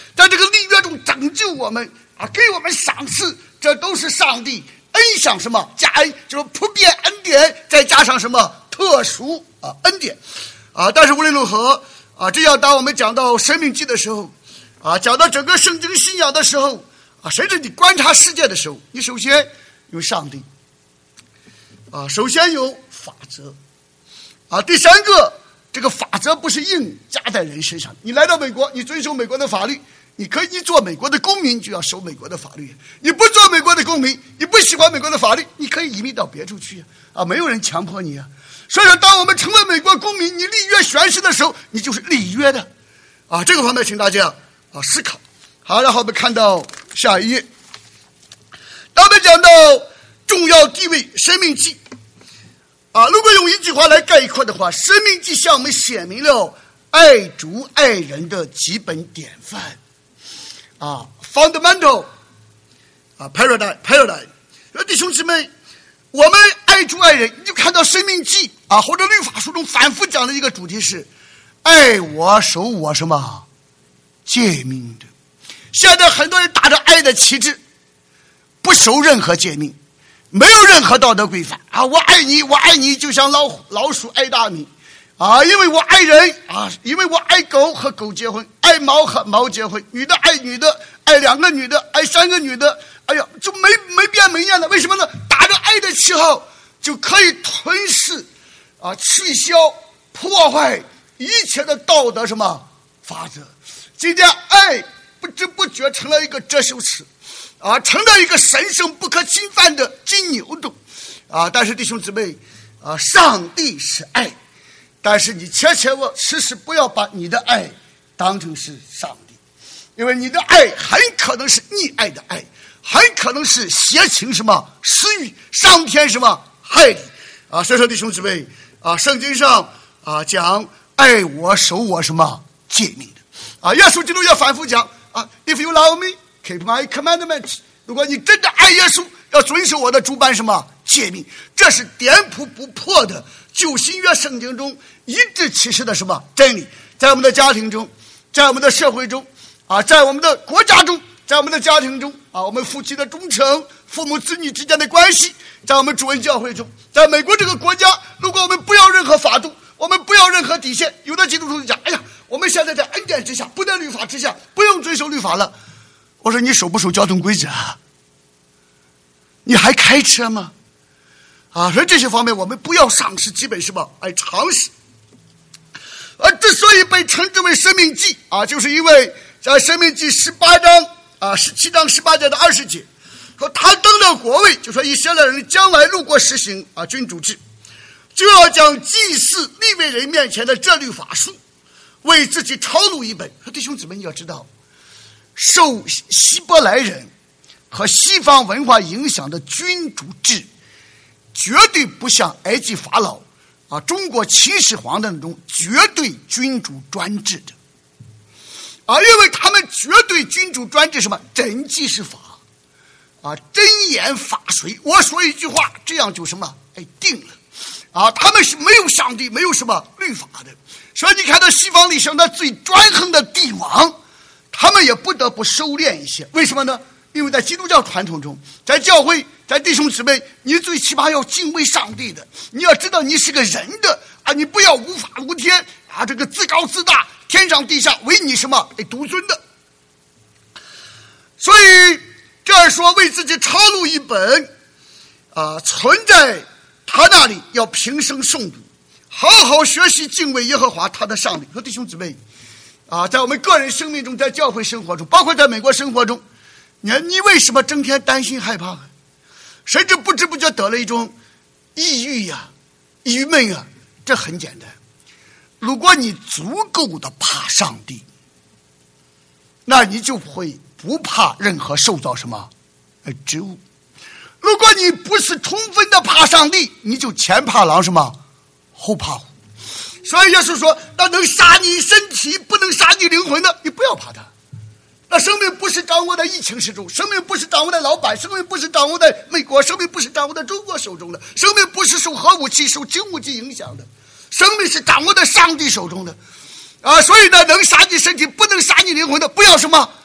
在这个立约中拯救我们啊，给我们赏赐，这都是上帝恩享什么加恩，就是普遍恩典，再加上什么特殊啊恩典啊。但是无论如何啊，这要当我们讲到生命记的时候啊，讲到整个圣经信仰的时候啊，甚至你观察世界的时候，你首先有上帝啊，首先有法则啊，第三个，这个法则不是硬加在人身上。你来到美国，你遵守美国的法律，你可以做美国的公民，就要守美国的法律。你不做美国的公民，你不喜欢美国的法律，你可以移民到别处去啊，没有人强迫你啊。所以说，当我们成为美国公民，你立约宣誓的时候，你就是立约的啊。这个方面，请大家啊思考。好，然后我们看到下一页，当我们讲到重要地位，生命记啊，如果用一句话来概括的话，生命记向我们显明了爱主爱人的基本典范啊 ，fundamental 啊 ，paradigm paradigm。弟兄姊妹，我们爱主爱人，你就看到生命记啊或者律法书中反复讲的一个主题是爱我守我什么诫命的。现在很多人打着爱的旗帜，不守任何诫命，没有任何道德规范啊！我爱你，我爱你，就像老虎老鼠爱大米啊！因为我爱人啊，因为我爱狗和狗结婚，爱猫和猫结婚，女的爱女的，爱两个女的，爱三个女的，哎呀，就没没边没沿的。为什么呢？打着爱的旗号，就可以吞噬啊，取消破坏一切的道德什么法则。今天爱不知不觉成了一个遮羞耻啊，成了一个神圣不可侵犯的金牛犊啊！但是弟兄姊妹啊，上帝是爱，但是你切切我时时不要把你的爱当成是上帝，因为你的爱很可能是溺爱的爱，很可能是邪情什么私欲，伤天什么害理啊！所以说弟兄姊妹啊，圣经上啊讲爱我守我什么诫命的啊，耶稣基督也反复讲啊 ，If you love me, keep my commandments。如果你真的爱耶稣，要遵守我的诸般什么诫命，这是颠扑不破的旧新约圣经中一致启示的什么真理，在我们的家庭中，在我们的社会中啊，在我们的国家中，在我们的家庭中啊，我们夫妻的忠诚，父母子女之间的关系，在我们主恩教会中，在美国这个国家，如果我们不要任何法度，我们不要任何底线，有的基督徒讲，哎呀，我们现在在恩典之下，不在律法之下，不用遵守律法了。我说你守不守交通规则啊？你还开车吗？啊，所以这些方面我们不要丧失基本什么哎常识。而之所以被称之为生命记啊，就是因为在生命记十八章啊十七章十八节的二十节说，他登了国位，就说以色列人将来入国实行啊君主制，就要将祭祀利未人面前的这律法书为自己抄录一本。弟兄姊妹，你要知道，受希伯来人和西方文化影响的君主制绝对不像埃及法老啊中国秦始皇的那种绝对君主专制的啊，因为他们绝对君主专制什么真纪是法啊，真言法随，我说一句话这样就什么哎定了啊，他们是没有上帝，没有什么律法的。所以你看到西方历史上的最专横的帝王，他们也不得不收敛一些。为什么呢？因为在基督教传统中，在教会，在弟兄姊妹，你最起码要敬畏上帝的，你要知道你是个人的啊，你不要无法无天啊，这个自高自大，天上地下为你什么哎独尊的。所以这儿说为自己抄录一本啊，存在他那里，要平生诵读，好好学习敬畏耶和华他的上帝。说弟兄姊妹啊，在我们个人生命中，在教会生活中，包括在美国生活中，你你为什么整天担心害怕，甚至不知不觉得了一种抑郁呀、啊、郁闷啊？这很简单，如果你足够的怕上帝，那你就会不怕任何受造什么之物。如果你不是充分的怕上帝，你就前怕狼什么后怕虎。所以耶稣说，那能杀你身体不能杀你灵魂的，你不要怕他。那生命不是掌握在疫情之中，生命不是掌握在老板，生命不是掌握在美国，生命不是掌握在中国手中的，生命不是受核武器受轻武器影响的，生命是掌握在上帝手中的啊！所以呢，能杀你身体不能杀你灵魂的，不要什么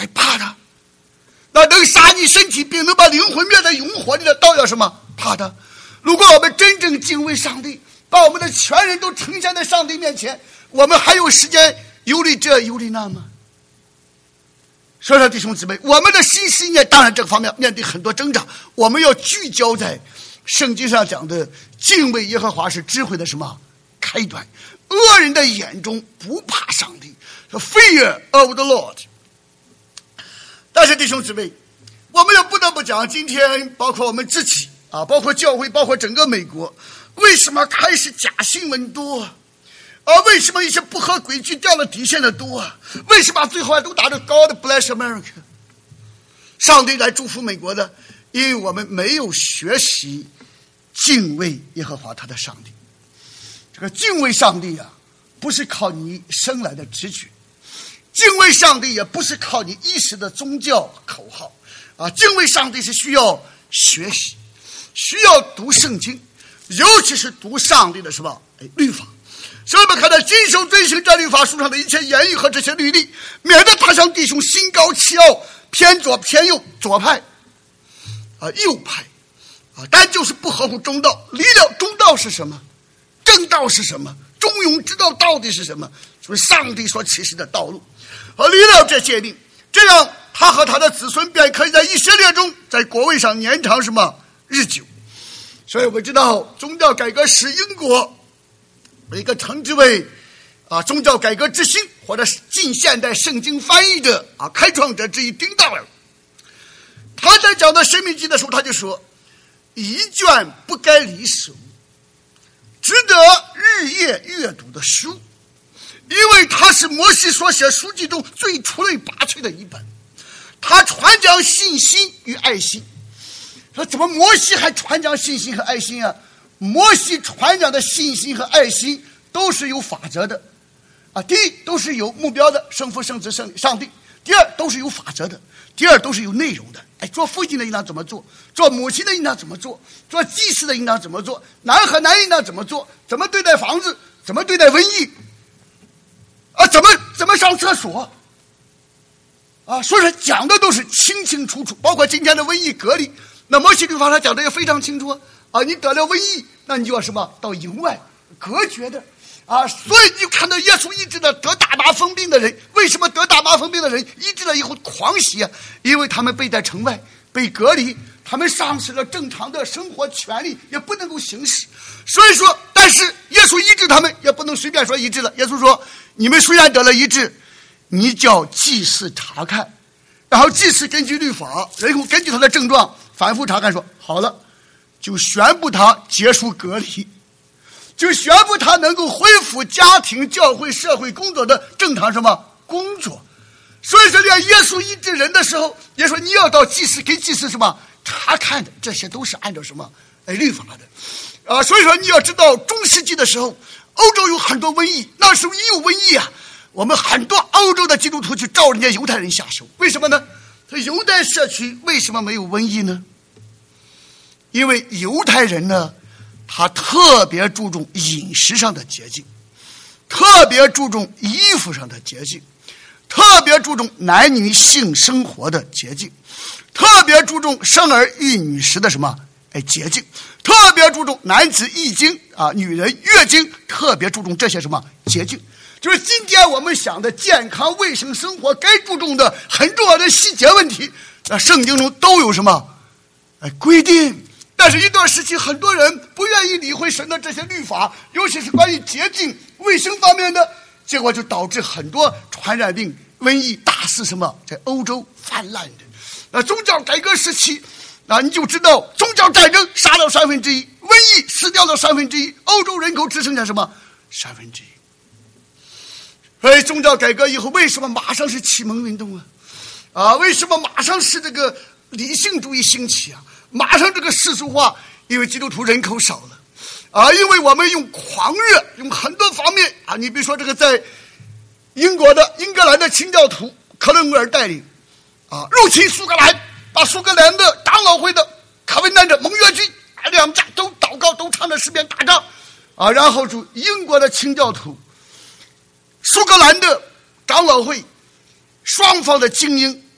哎，怕他。那能杀你身体并能把灵魂灭在永火里的，倒要什么？怕他。如果我们真正敬畏上帝，把我们的全人都呈现在上帝面前，我们还有时间游离这游离那吗？所以说弟兄姊妹，我们的心思意念当然这个方面面对很多挣扎，我们要聚焦在圣经上讲的敬畏耶和华是智慧的什么开端。恶人的眼中不怕上帝， Fear of the Lord。 但是弟兄姊妹，我们也不得不讲，今天包括我们自己啊，包括教会，包括整个美国，为什么开始假新闻多啊？为什么一些不合规矩掉了底线的多啊？为什么最后都打着 God bless America， 上帝来祝福美国的？因为我们没有学习敬畏耶和华他的上帝。这个敬畏上帝啊，不是靠你生来的直觉，敬畏上帝也不是靠你一时的宗教口号啊，敬畏上帝是需要学习，需要读圣经，尤其是读上帝的什么哎律法。所以我们看到谨守遵行这律法书上的一切言语和这些律例，免得他向弟兄心高气傲，偏左偏右，左派啊右派啊，但就是不合乎中道。离了中道是什么？正道是什么？中庸之道到底是什么？就是上帝所启示的道路。而离了这界定，这样他和他的子孙便可以在以色列中，在国位上年长什么日久。所以我们知道宗教改革使英国一个称之为啊宗教改革之星，或者近现代圣经翻译的啊开创者之一丁道尔，他在讲到申命记的时候，他就说一卷不该离手，值得日夜阅读的书，因为它是摩西所写书籍中最出类拔萃的一本，他传讲信心与爱心。说怎么摩西还传讲信心和爱心啊？摩西传讲的信心和爱心都是有法则的啊。第一，都是有目标的，圣父、圣子、圣上帝；第二，都是有法则的；第二，都是有内容的。哎，做父亲的应当怎么做？做母亲的应当怎么做？做祭司的应当怎么做？男和男应当怎么做？怎么对待房子？怎么对待瘟疫？啊，怎么怎么上厕所？啊，所以说讲的都是清清楚楚，包括今天的瘟疫隔离。那摩西律法上讲的也非常清楚啊，你得了瘟疫，那你就要什么到营外隔绝的啊。所以你就看到耶稣医治了得大麻风病的人，为什么得大麻风病的人医治了以后狂喜啊？因为他们被在城外被隔离，他们丧失了正常的生活权利，也不能够行使。所以说，但是耶稣医治他们也不能随便说医治了。耶稣说，你们虽然得了医治，你叫祭司查看，然后祭司根据律法，然后根据他的症状反复查看，说好了，就宣布他结束隔离，就宣布他能够恢复家庭、教会、社会工作的正常什么工作。所以说，连耶稣医治人的时候，也说你要到祭司给祭司什么查看的，这些都是按照什么哎律法的啊。所以说，你要知道中世纪的时候，欧洲有很多瘟疫，那时候一有瘟疫啊，我们很多欧洲的基督徒去照人家犹太人下手，为什么呢？这犹太社区为什么没有瘟疫呢？因为犹太人呢，他特别注重饮食上的洁净，特别注重衣服上的洁净，特别注重男女性生活的洁净，特别注重生儿育女时的什么哎洁净，特别注重男子易经啊，女人月经，特别注重这些什么洁净。就是今天我们想的健康卫生生活该注重的很重要的细节问题，那圣经中都有什么哎规定。但是一段时期，很多人不愿意理会神的这些律法，尤其是关于洁净卫生方面的，结果就导致很多传染病瘟疫大肆什么在欧洲泛滥的。那宗教改革时期啊，你就知道宗教战争杀了三分之一，瘟疫死掉了三分之一，欧洲人口只剩下什么三分之一。所以宗教改革以后，为什么马上是启蒙运动啊？啊，为什么马上是这个理性主义兴起啊？马上这个世俗化，因为基督徒人口少了啊，因为我们用狂热，用很多方面啊，你比如说这个在英国的英格兰的清教徒克伦威尔带领啊，入侵苏格兰，把苏格兰的长老会的卡文南者盟约军啊两家都祷告，都唱着诗篇打仗啊，然后就英国的清教徒、苏格兰的长老会双方的精英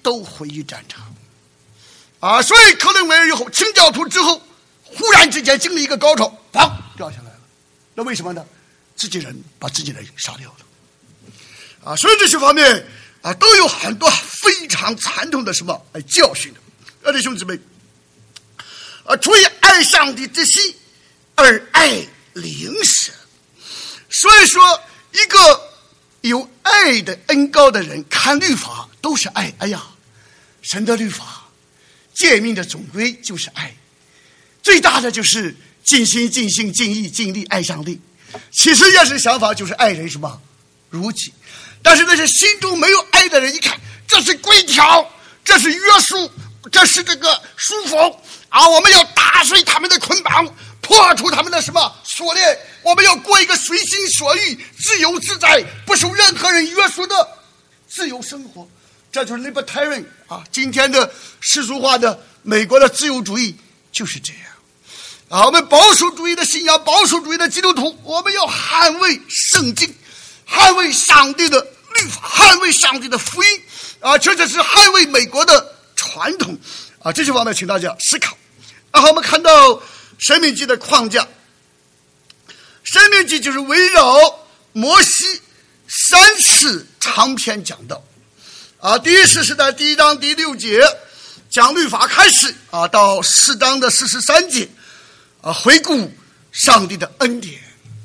都毁于战场啊！所以克伦威尔以后清教徒之后，忽然之间经历一个高潮，砰掉下来了。那为什么呢？自己人把自己人杀掉了啊！所以这些方面啊，都有很多非常惨痛的什么哎教训的。弟兄姊妹啊，出于爱上帝之心而爱邻舍，所以说一个有爱的恩膏的人看律法都是爱。哎呀，神的律法诫命的总归就是爱，最大的就是尽心尽性尽意尽力爱上帝。其实也是想法就是爱人什么如己，但是那些心中没有爱的人一看，这是规条，这是约束，这是这个束缚啊！我们要打碎他们的捆绑，破除他们的什么锁链，我们要过一个随心所欲、自由自在、不受任何人约束的自由生活。这就是 libertarian 啊，今天的世俗化的美国的自由主义就是这样啊。我们保守主义的信仰，保守主义的基督徒，我们要捍卫圣经，捍卫上帝的律法，捍卫上帝的福音啊，这就是捍卫美国的传统啊。这些方面请大家思考。然后我们看到申命记的框架，申命记就是围绕摩西三次长篇讲道啊。第一次是在第一章第六节讲律法开始啊，到四章的四十三节啊，回顾上帝的恩典。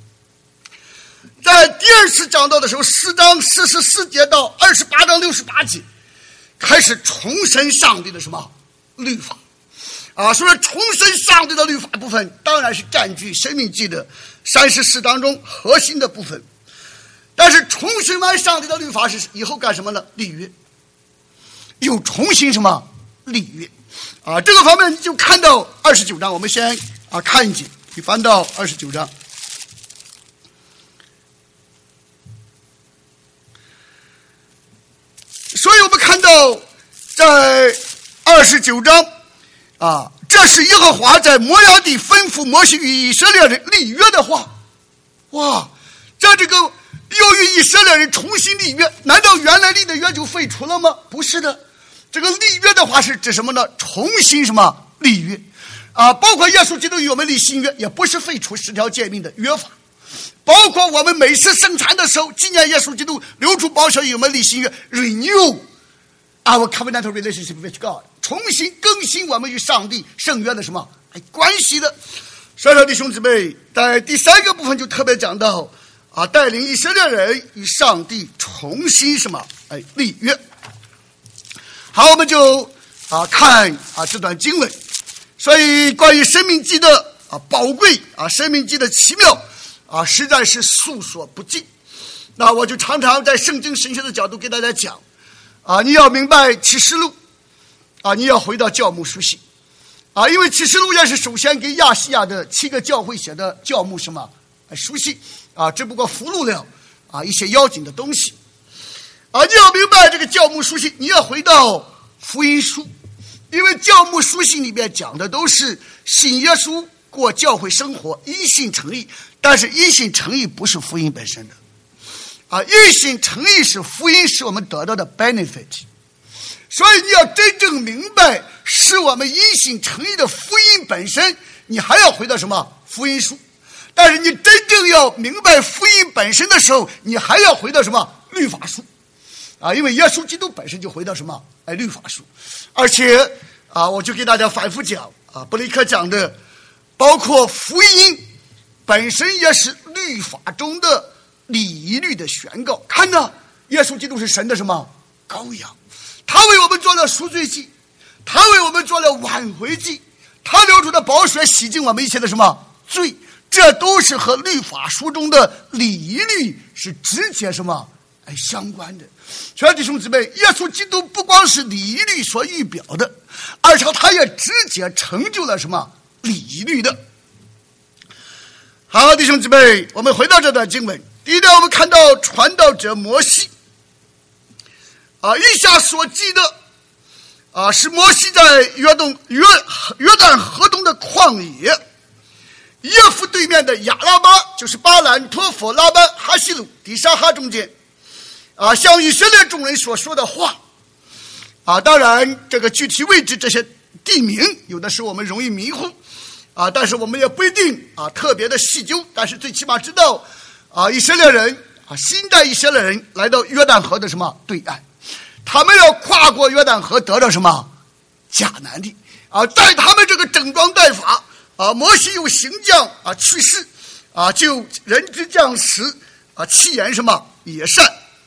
在第二次讲道的时候，四章四十四节到二十八章六十八节开始重申上帝的什么律法啊。所以重申上帝的律法部分当然是占据申命记的三十四章中核心的部分。但是重申完上帝的律法是以后干什么呢？立约，又重新什么立约啊。这个方面你就看到二十九章，我们先啊看一节，你翻到二十九章。所以我们看到在二十九章啊，这是耶和华在摩押地吩咐摩西与以色列人立约的话。哇，在这个又与以色列人重新立约，难道原来立的约就废除了吗？不是的，这个立约的话是指什么呢？重新什么立约啊？包括耶稣基督与我们立新约，也不是废除十条诫命的约法。包括我们每次圣餐的时候，纪念耶稣基督流出宝血与我们立新约 ，renew our covenantal relationship with God， 重新更新我们与上帝圣约的什么关系的。所以说弟兄姊妹，在第三个部分就特别讲到啊，带领以色列人与上帝重新什么哎立约。好，我们就啊看啊这段经文。所以关于申命记的啊宝贵啊，申命记的奇妙啊，实在是诉说不尽。那我就常常在圣经神学的角度给大家讲啊，你要明白启示录啊，你要回到教牧书信啊，因为启示录也是首先给亚细亚的七个教会写的教牧什么书信啊，只不过附录了啊一些要紧的东西啊。你要明白这个教牧书信，你要回到福音书，因为教牧书信里面讲的都是信耶稣过教会生活，因信称义。但是因信称义不是福音本身的啊，因信称义是福音是我们得到的 benefit。 所以你要真正明白是我们因信称义的福音本身，你还要回到什么福音书。但是你真正要明白福音本身的时候，你还要回到什么律法书啊，因为耶稣基督本身就回到什么哎律法书。而且啊，我就给大家反复讲啊，布雷克讲的包括福音本身也是律法中的礼仪律的宣告。看呢，耶稣基督是神的什么羔羊，他为我们做了赎罪祭，他为我们做了挽回祭，他流出的宝血洗净我们一切的什么罪，这都是和律法书中的礼仪律是直接什么哎相关的。所以弟兄姊妹，耶稣基督不光是礼仪律所预表的，而且他也直接成就了什么礼仪律的。好，弟兄姊妹，我们回到这段经文。第一点，我们看到传道者摩西啊，以下所记的啊，是摩西在约东约约旦河东的旷野，耶夫对面的亚拉巴，就是巴兰、托佛、拉班、哈西鲁、底沙哈中间啊，向以色列众人所说的话啊，当然这个具体位置这些地名有的时候我们容易迷糊啊，但是我们也不一定啊特别的细究，但是最起码知道啊，以色列人啊，新代以色列人来到约旦河的什么对岸，他们要跨过约旦河得到什么迦南地啊，在他们这个整装待发啊，摩西有行将啊去世啊，就人之将死啊，弃言什么也善。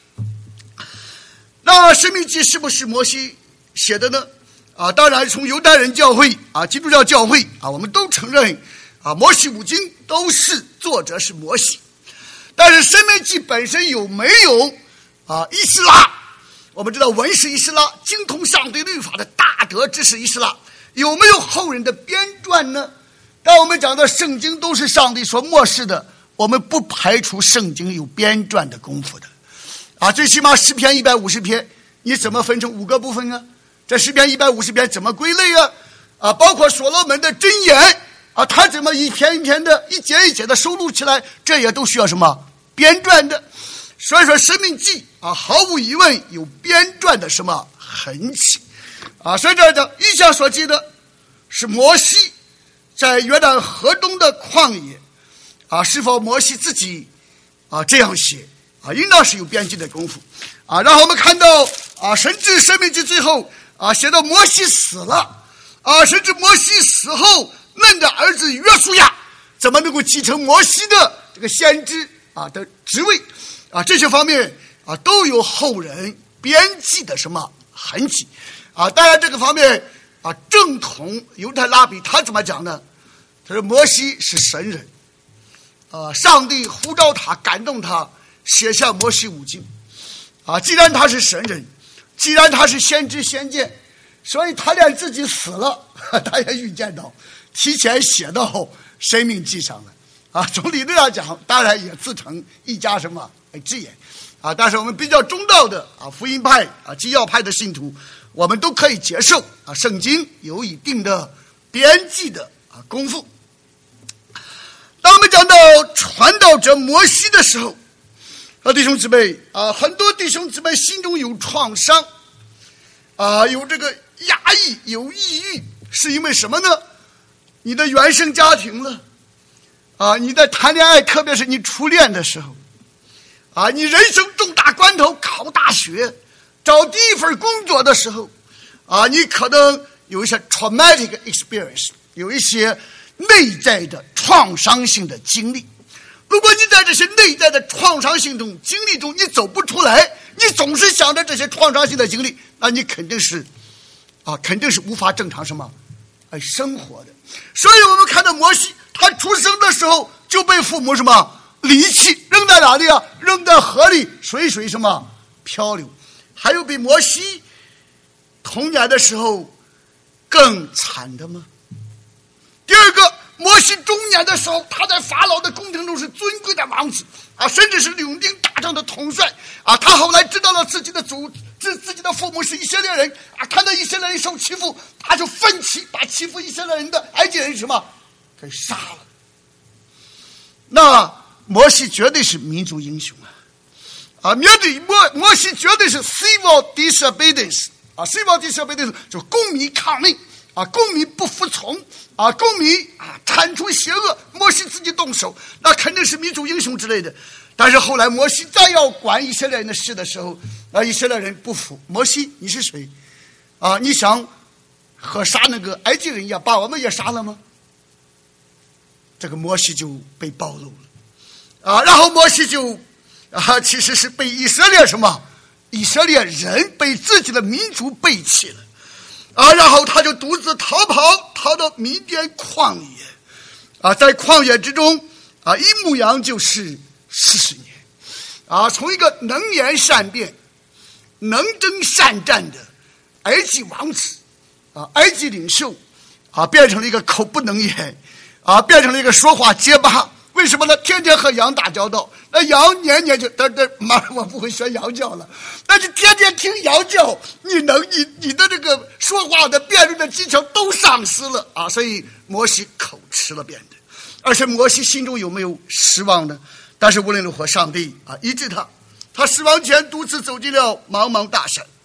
那申命记是不是摩西写的呢？啊，当然从犹太人教会啊、基督教教会啊，我们都承认啊，摩西五经都是作者是摩西。但是申命记本身有没有啊伊斯拉？我们知道文士伊斯拉，精通上帝律法的大德之士伊斯拉，有没有后人的编撰呢？当我们讲到圣经都是上帝所默示的，我们不排除圣经有编撰的功夫的啊，最起码诗篇一百五十篇，你怎么分成五个部分啊？这诗篇一百五十篇怎么归类啊？啊，包括所罗门的箴言啊，他怎么一篇一篇的、一节一节的收录起来？这也都需要什么编撰的。所以说，《申命记》啊，毫无疑问有编撰的什么痕迹啊。所以这的以下所记的是摩西在约旦河东的旷野啊，是否摩西自己啊这样写啊？应当是有编辑的功夫啊。然后我们看到啊，神至申命记最后啊，写到摩西死了啊，甚至摩西死后，嫩的儿子约书亚怎么能够继承摩西的这个先知啊的职位啊？这些方面啊，都有后人编辑的什么痕迹啊？当然这个方面啊，正统犹太拉比他怎么讲呢？他说摩西是神人啊，上帝呼召他，感动他写下摩西五经啊。既然他是神人，既然他是先知先见，所以他连自己死了他也预见到，提前写到申命记上了啊。从理论上讲，当然也自成一家什么之言啊。但是我们比较中道的啊，福音派啊、基要派的信徒，我们都可以接受啊，圣经有一定的编辑的啊功夫。当我们讲到传道者摩西的时候啊，弟兄姊妹啊，很多弟兄姊妹心中有创伤啊，有这个压抑，有抑郁，是因为什么呢？你的原生家庭了啊，你在谈恋爱，特别是你初恋的时候啊，你人生重大关头考大学，找第一份工作的时候啊，你可能有一些 traumatic experience， 有一些内在的创伤性的经历。如果你在这些内在的创伤性中经历中你走不出来，你总是想着这些创伤性的经历，那你肯定是啊，肯定是无法正常什么哎生活的。所以我们看到摩西，他出生的时候就被父母什么离弃，扔在哪里啊？扔在河里，水水什么漂流。还有比摩西童年的时候更惨的吗？第二个，摩西中年的时候，他在法老的宫廷中是尊贵的王子啊，甚至是领兵打仗的统帅啊。他后来知道了自己的祖自自己的父母是以色列人啊，看到以色列人受欺负，他就奋起把欺负以色列人的埃及人什么给杀了。那摩西绝对是民族英雄啊！啊，面对摩摩西绝对是 civil disobedience 啊 ，civil disobedience 就公民抗命啊，公民不服从啊，公民啊铲除邪恶，摩西自己动手，那肯定是民族英雄之类的。但是后来摩西再要管以色列人的事的时候，啊，以色列人不服，摩西你是谁？啊，你想和杀那个埃及人一样把我们也杀了吗？这个摩西就被暴露了啊，然后摩西就啊，其实是被以色列什么？以色列人被自己的民族背弃了啊，然后他就独自逃跑，逃到米甸旷野啊，在旷野之中啊，一牧羊就是四十年啊，从一个能言善辩、能征善战的埃及王子啊，埃及领袖啊，变成了一个口不能言啊，变成了一个说话结巴。为什么呢？天天和羊打交道，那羊年年就但但妈，我不会学羊叫了，那就天天听羊叫，你能你你的这个说话的辩论的技巧都丧失了啊！所以摩西口吃了变的，而且摩西心中有没有失望呢？但是无论如何，上帝啊医治他，他死亡前独自走进了茫茫大山。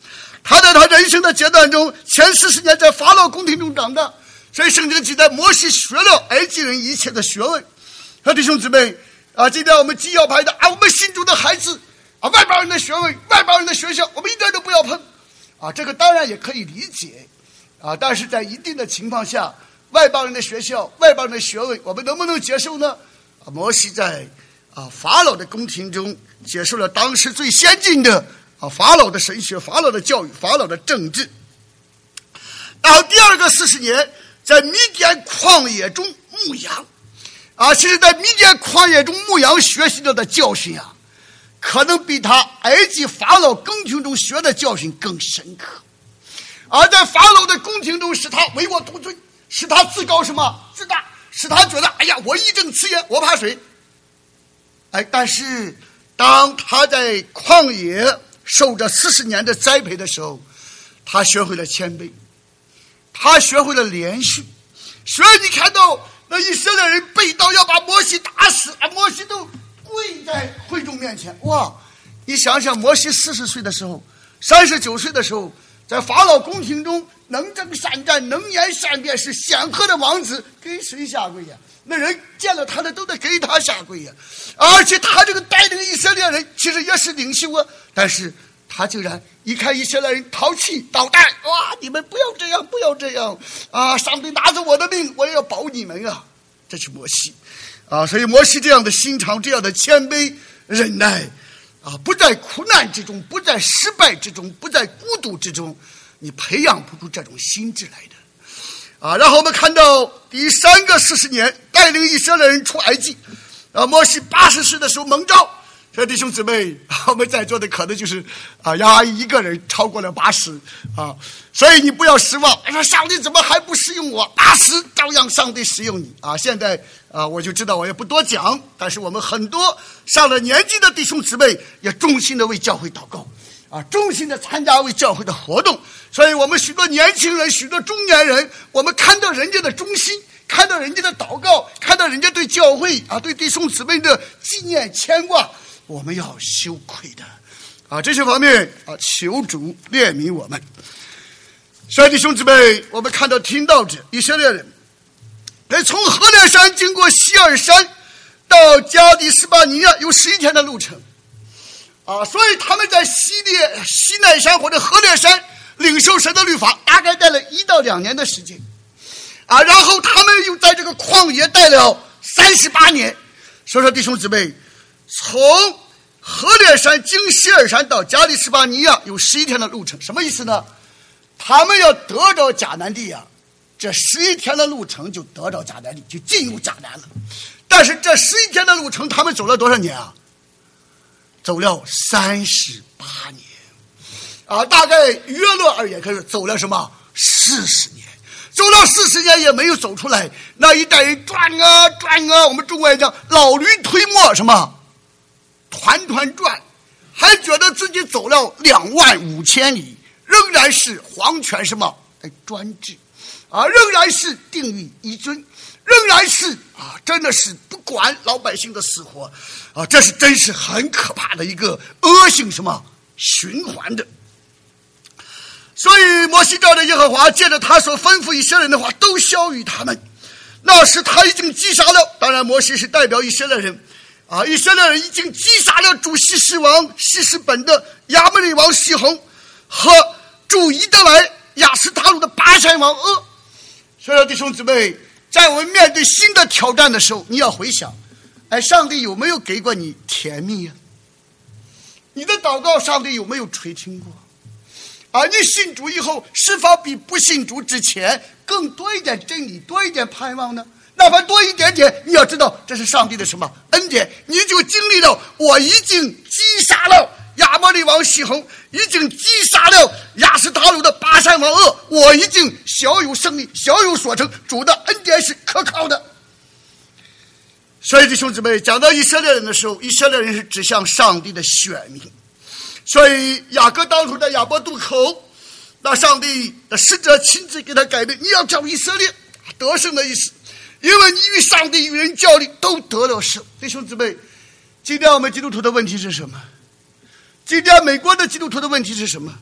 他在他人生的阶段中，前四十年在法老宫廷中长大，所以圣经记载摩西学了埃及人一切的学问。和弟兄姊妹啊，今天我们既要排的啊，我们心中的孩子啊，外邦人的学问，外邦人的学校，我们一点都不要碰啊。这个当然也可以理解啊，但是在一定的情况下，外邦人的学校，外邦人的学问，我们能不能接受呢？啊，摩西在啊法老的宫廷中接受了当时最先进的啊法老的神学、法老的教育、法老的政治。然后第二个四十年，在米甸旷野中牧羊。啊，其实在米甸旷野中牧羊学习到的教训啊，可能比他埃及法老宫廷中学的教训更深刻。而在法老的宫廷中，使他唯我独尊，使他自高什么自大，使他觉得哎呀，我义正辞严，我怕谁？哎，但是当他在旷野受着四十年的栽培的时候，他学会了谦卑，他学会了连续。所以你看到那以色列人背道要把摩西打死，啊，摩西都跪在会众面前。哇，你想想，摩西四十岁的时候，三十九岁的时候，在法老宫廷中能征善战，能言善辩，是显赫的王子，给谁下跪呀？那人见了他的都得给他下跪呀！而且他这个带领以色列人其实也是领袖啊，但是他竟然一看以色列人淘气捣蛋，哇！你们不要这样，不要这样啊！上帝拿着我的命，我也要保你们啊！这是摩西啊，所以摩西这样的心肠，这样的谦卑忍耐啊，不在苦难之中，不在失败之中，不在孤独之中，你培养不出这种心智来的啊。然后我们看到第三个四十年，带领以色列人出埃及啊，摩西八十岁的时候蒙召。所以弟兄姊妹，我们在座的可能就是啊，杨阿姨一个人超过了八十啊，所以你不要失望。说上帝怎么还不使用我？八十照样上帝使用你啊！现在啊，我就知道我也不多讲，但是我们很多上了年纪的弟兄姊妹也衷心的为教会祷告啊，衷心的参加为教会的活动。所以我们许多年轻人、许多中年人，我们看到人家的忠心，看到人家的祷告，看到人家对教会啊、对弟兄姊妹的纪念牵挂，我们要羞愧的啊！这些方面啊，求主怜悯我们。所以弟兄姊妹，我们看到听到者以色列人，得从何烈山经过希尔山到加迪斯巴尼亚有十一天的路程啊！所以他们在西列西奈山或者何烈山领受神的律法，大概待了一到两年的时间啊！然后他们又在这个旷野待了三十八年。所以说弟兄姊妹，从何烈山经希尔山到加利斯巴尼亚有十一天的路程，什么意思呢？他们要得着迦南地啊，这十一天的路程就得着迦南地，就进入迦南了。但是这十一天的路程，他们走了多少年啊？走了三十八年啊，大概约略而言，可是走了什么四十年。走了四十年也没有走出来，那一代人转啊转啊，我们中国人讲老驴推磨什么，团团转，还觉得自己走了两万五千里，仍然是皇权什么哎专制啊，仍然是定于一尊，仍然是啊，真的是不管老百姓的死活啊，这是真是很可怕的一个恶性什么循环的。所以摩西照着耶和华借着他所吩咐以色列人的话都效于他们。那时他已经击杀了，当然摩西是代表以色列人啊，以色列人已经击杀了主西施王西施本的亚摩利王西宏和驻伊德莱亚斯塔鲁的巴珊王噩。所以说弟兄姊妹，在我们面对新的挑战的时候，你要回想，哎，上帝有没有给过你甜蜜呀、啊？你的祷告上帝有没有垂听过？啊，你信主以后，是否比不信主之前更多一点真理，多一点盼望呢？哪怕多一点点，你要知道这是上帝的什么恩典，你就经历了我已经击杀了亚摩利王西宏，已经击杀了亚斯塔鲁的巴珊王噩，我已经小有胜利，小有所成，主的恩典是可靠的。所以弟兄姊妹，讲到以色列人的时候，以色列人是指向上帝的选民。所以雅各当初在亚伯渡口，那上帝的使者亲自给他改变，你要叫以色列得胜的意思，因为你与上帝与人较力都得了胜。弟兄姊妹，今天我们基督徒的问题是什么？今天美国的基督徒的问题是什么？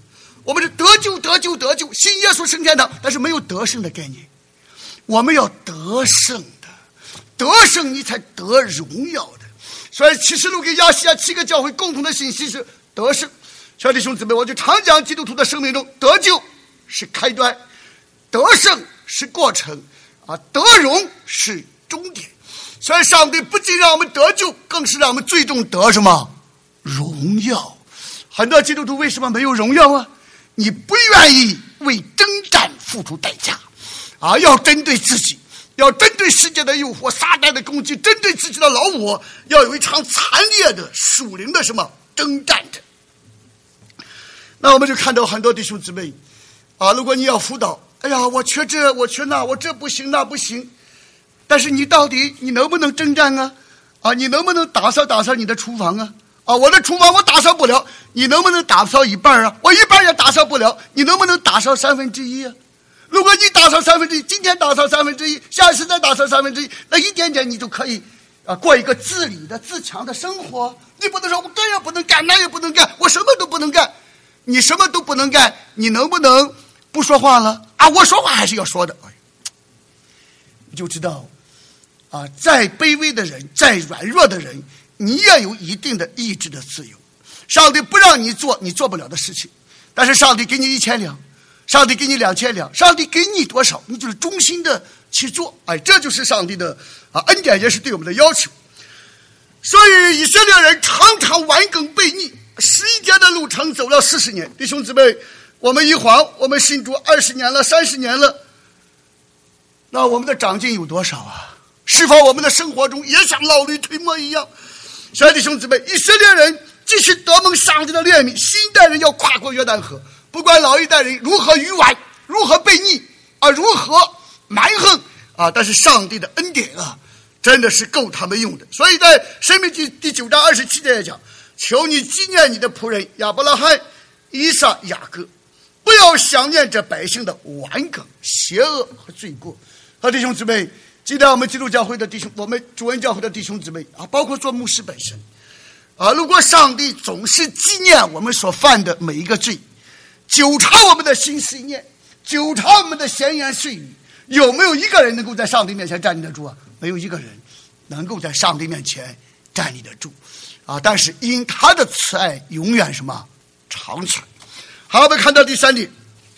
我们是得救得救得救，信耶稣升天堂，但是没有得胜的概念。我们要得胜的，得胜你才得荣耀的。所以启示录给亚细亚七个教会共同的信息是得胜。小弟兄姊妹，我就常讲基督徒的生命中，得救是开端，得胜是过程啊，得荣是终点。所以上帝不仅让我们得救，更是让我们最终得什么？荣耀。很多基督徒为什么没有荣耀啊？你不愿意为征战付出代价啊！要针对自己，要针对世界的诱惑、撒旦的攻击，针对自己的老我，要有一场惨烈的属灵的什么征战的。那我们就看到很多弟兄姊妹啊，如果你要辅导，哎呀，我缺这，我缺那，我这不行那不行，但是你到底你能不能征战啊？啊，你能不能打扫打扫你的厨房啊？啊，我的厨房我打扫不了，你能不能打扫一半啊？我一半也打扫不了，你能不能打扫三分之一啊？如果你打扫三分之一，今天打扫三分之一，下一次再打扫三分之一，那一点点你就可以啊过一个自理的自强的生活。你不能说我这也不能干，那也不能干，我什么都不能干。你什么都不能干，你能不能不说话了啊？我说话还是要说的。你就知道啊，再卑微的人，再软弱的人，你也有一定的意志的自由。上帝不让你做你做不了的事情，但是上帝给你一千两，上帝给你两千两，上帝给你多少，你就是忠心的去做。哎，这就是上帝的啊恩典，也是对我们的要求。所以以色列人常常顽梗悖逆，十一天的路程走了四十年。弟兄姊妹，我们一晃我们信主二十年了，三十年了，那我们的长进有多少啊？是否我们的生活中也像老驴推磨一样？所以弟兄姊妹，以色列人继续得蒙上帝的怜悯，新一代人要跨过约旦河，不管老一代人如何愚顽，如何悖逆啊，如何蛮横啊，但是上帝的恩典啊，真的是够他们用的。所以在申命记第九章二十七节也讲，求你纪念你的仆人亚伯拉罕、以撒、雅各，不要想念这百姓的顽梗、邪恶和罪过。和弟兄姊妹，今天我们基督教会的弟兄，我们主恩教会的弟兄姊妹啊，包括做牧师本身啊，如果上帝总是纪念我们所犯的每一个罪，纠察我们的心思意念，纠察我们的闲言碎语，有没有一个人能够在上帝面前站立得住啊？没有一个人能够在上帝面前站立得住啊！但是因他的慈爱永远什么长存。好，我们看到第三点，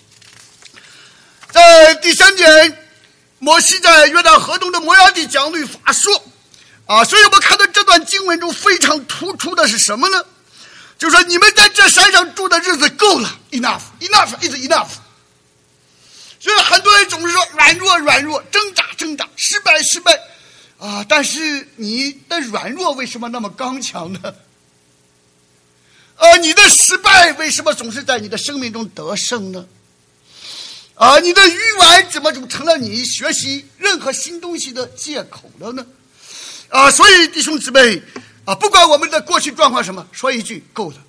在第三点，摩西在约旦河东的摩押地讲律法说啊，所以我们看到这段经文中非常突出的是什么呢？就是说你们在这山上住的日子够了 ，enough enough is enough。所以很多人总是说软弱软弱，挣扎挣扎，失败失败啊！但是你的软弱为什么那么刚强呢？啊，你的失败为什么总是在你的生命中得胜呢？啊，你的愚顽怎么就成了你学习任何新东西的借口了呢？啊，所以弟兄姊妹啊，不管我们的过去状况什么，说一句够了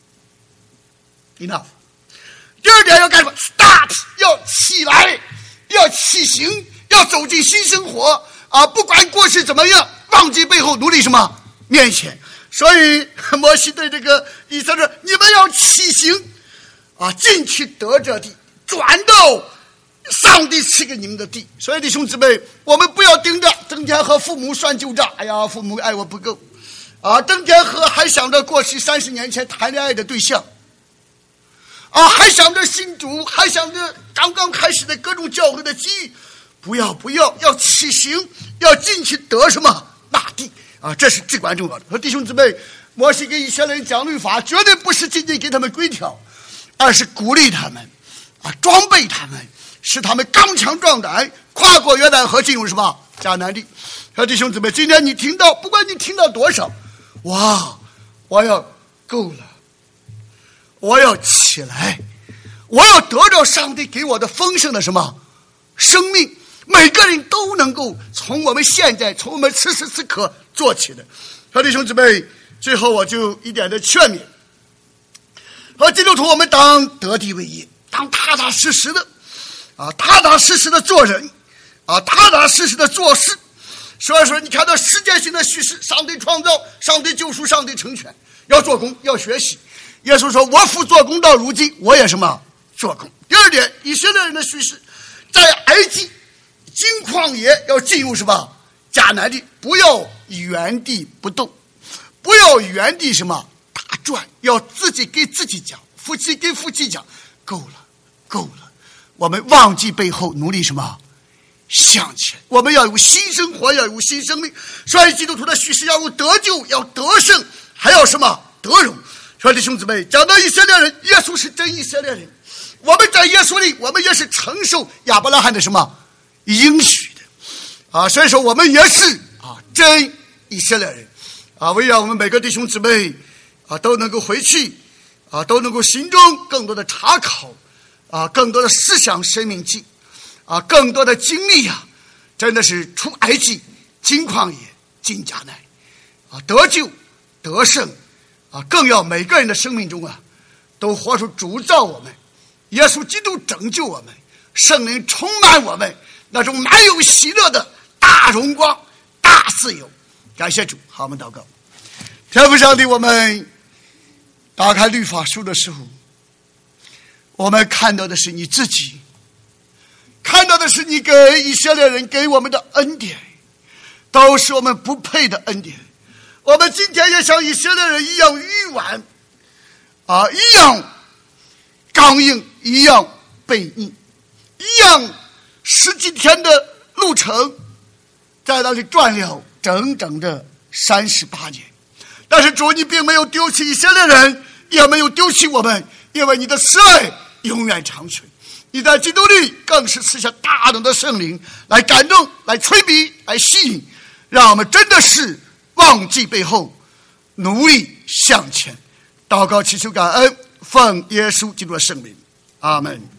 ，enough。第二点要干什么 ？Start， 要起来，要起行，要走进新生活啊！不管过去怎么样，忘记背后，努力什么面前。所以摩西对这个以色列说：“你们要起行啊，进去得这地，转到上帝赐给你们的地。”所以弟兄姊妹，我们不要盯着整天和父母算旧账，哎呀，父母爱我不够啊！整天和还想着过去三十年前谈恋爱的对象。啊，还想着信主，还想着刚刚开始的各种教会的机遇，不要不要，要起行，要进去得什么那地啊，这是至关重要的。和弟兄姊妹，摩西给以色列人讲律法，绝对不是仅仅给他们规条，而是鼓励他们啊，装备他们，使他们刚强壮胆，跨过约旦河，进入什么迦南地。和弟兄姊妹，今天你听到，不管你听到多少，哇，我要够了。我要起来，我要得到上帝给我的丰盛的什么生命，每个人都能够从我们现在，从我们此时此刻做起的。和弟兄姊妹，最后我就一点的劝勉，和基督徒我们当得地为业，当踏踏实实的啊，踏踏实实的做人啊，踏踏实实的做事。所以说你看到世界性的叙事，上帝创造，上帝救赎，上帝成全，要做工，要学习， 耶稣说我父做工到如今，我也什么做工。第二点，以色列人的叙事，在埃及经旷野要进入什么迦南地，不要原地不动，不要原地什么打转，要自己给自己讲，夫妻给夫妻讲，够了够了，我们忘记背后，努力什么向前。我们要有新生活，要有新生命。所以基督徒的叙事要有得救，要得胜，还要什么得荣。所以弟兄姊妹，讲到以色列人，耶稣是真以色列人，我们在耶稣里，我们也是承受亚伯拉罕的什么应许的啊。所以说我们也是啊真以色列人啊。为让我们每个弟兄姊妹啊都能够回去啊，都能够心中更多的查考啊，更多的思想生命记啊，更多的经历啊，真的是出埃及进旷野进迦南啊，得救得胜啊，更要每个人的生命中啊都活出主造我们，耶稣基督拯救我们，圣灵充满我们，那种满有喜乐的大荣光大自由。感谢主。好，我们祷告。天父上帝，我们打开律法书的时候，我们看到的是你自己，看到的是你给以色列人给我们的恩典，都是我们不配的恩典。我们今天也像以色列人一样愚顽啊，一样刚硬，一样悖逆，一样十几天的路程在那里转了整整的三十八年。但是主，你并没有丢弃以色列人，也没有丢弃我们，因为你的慈爱永远长存。你在基督里更是赐下大能的圣灵来感动，来催逼，来吸引，让我们真的是忘记背后，努力向前。祷告祈求感恩，奉耶稣基督的圣名，阿们。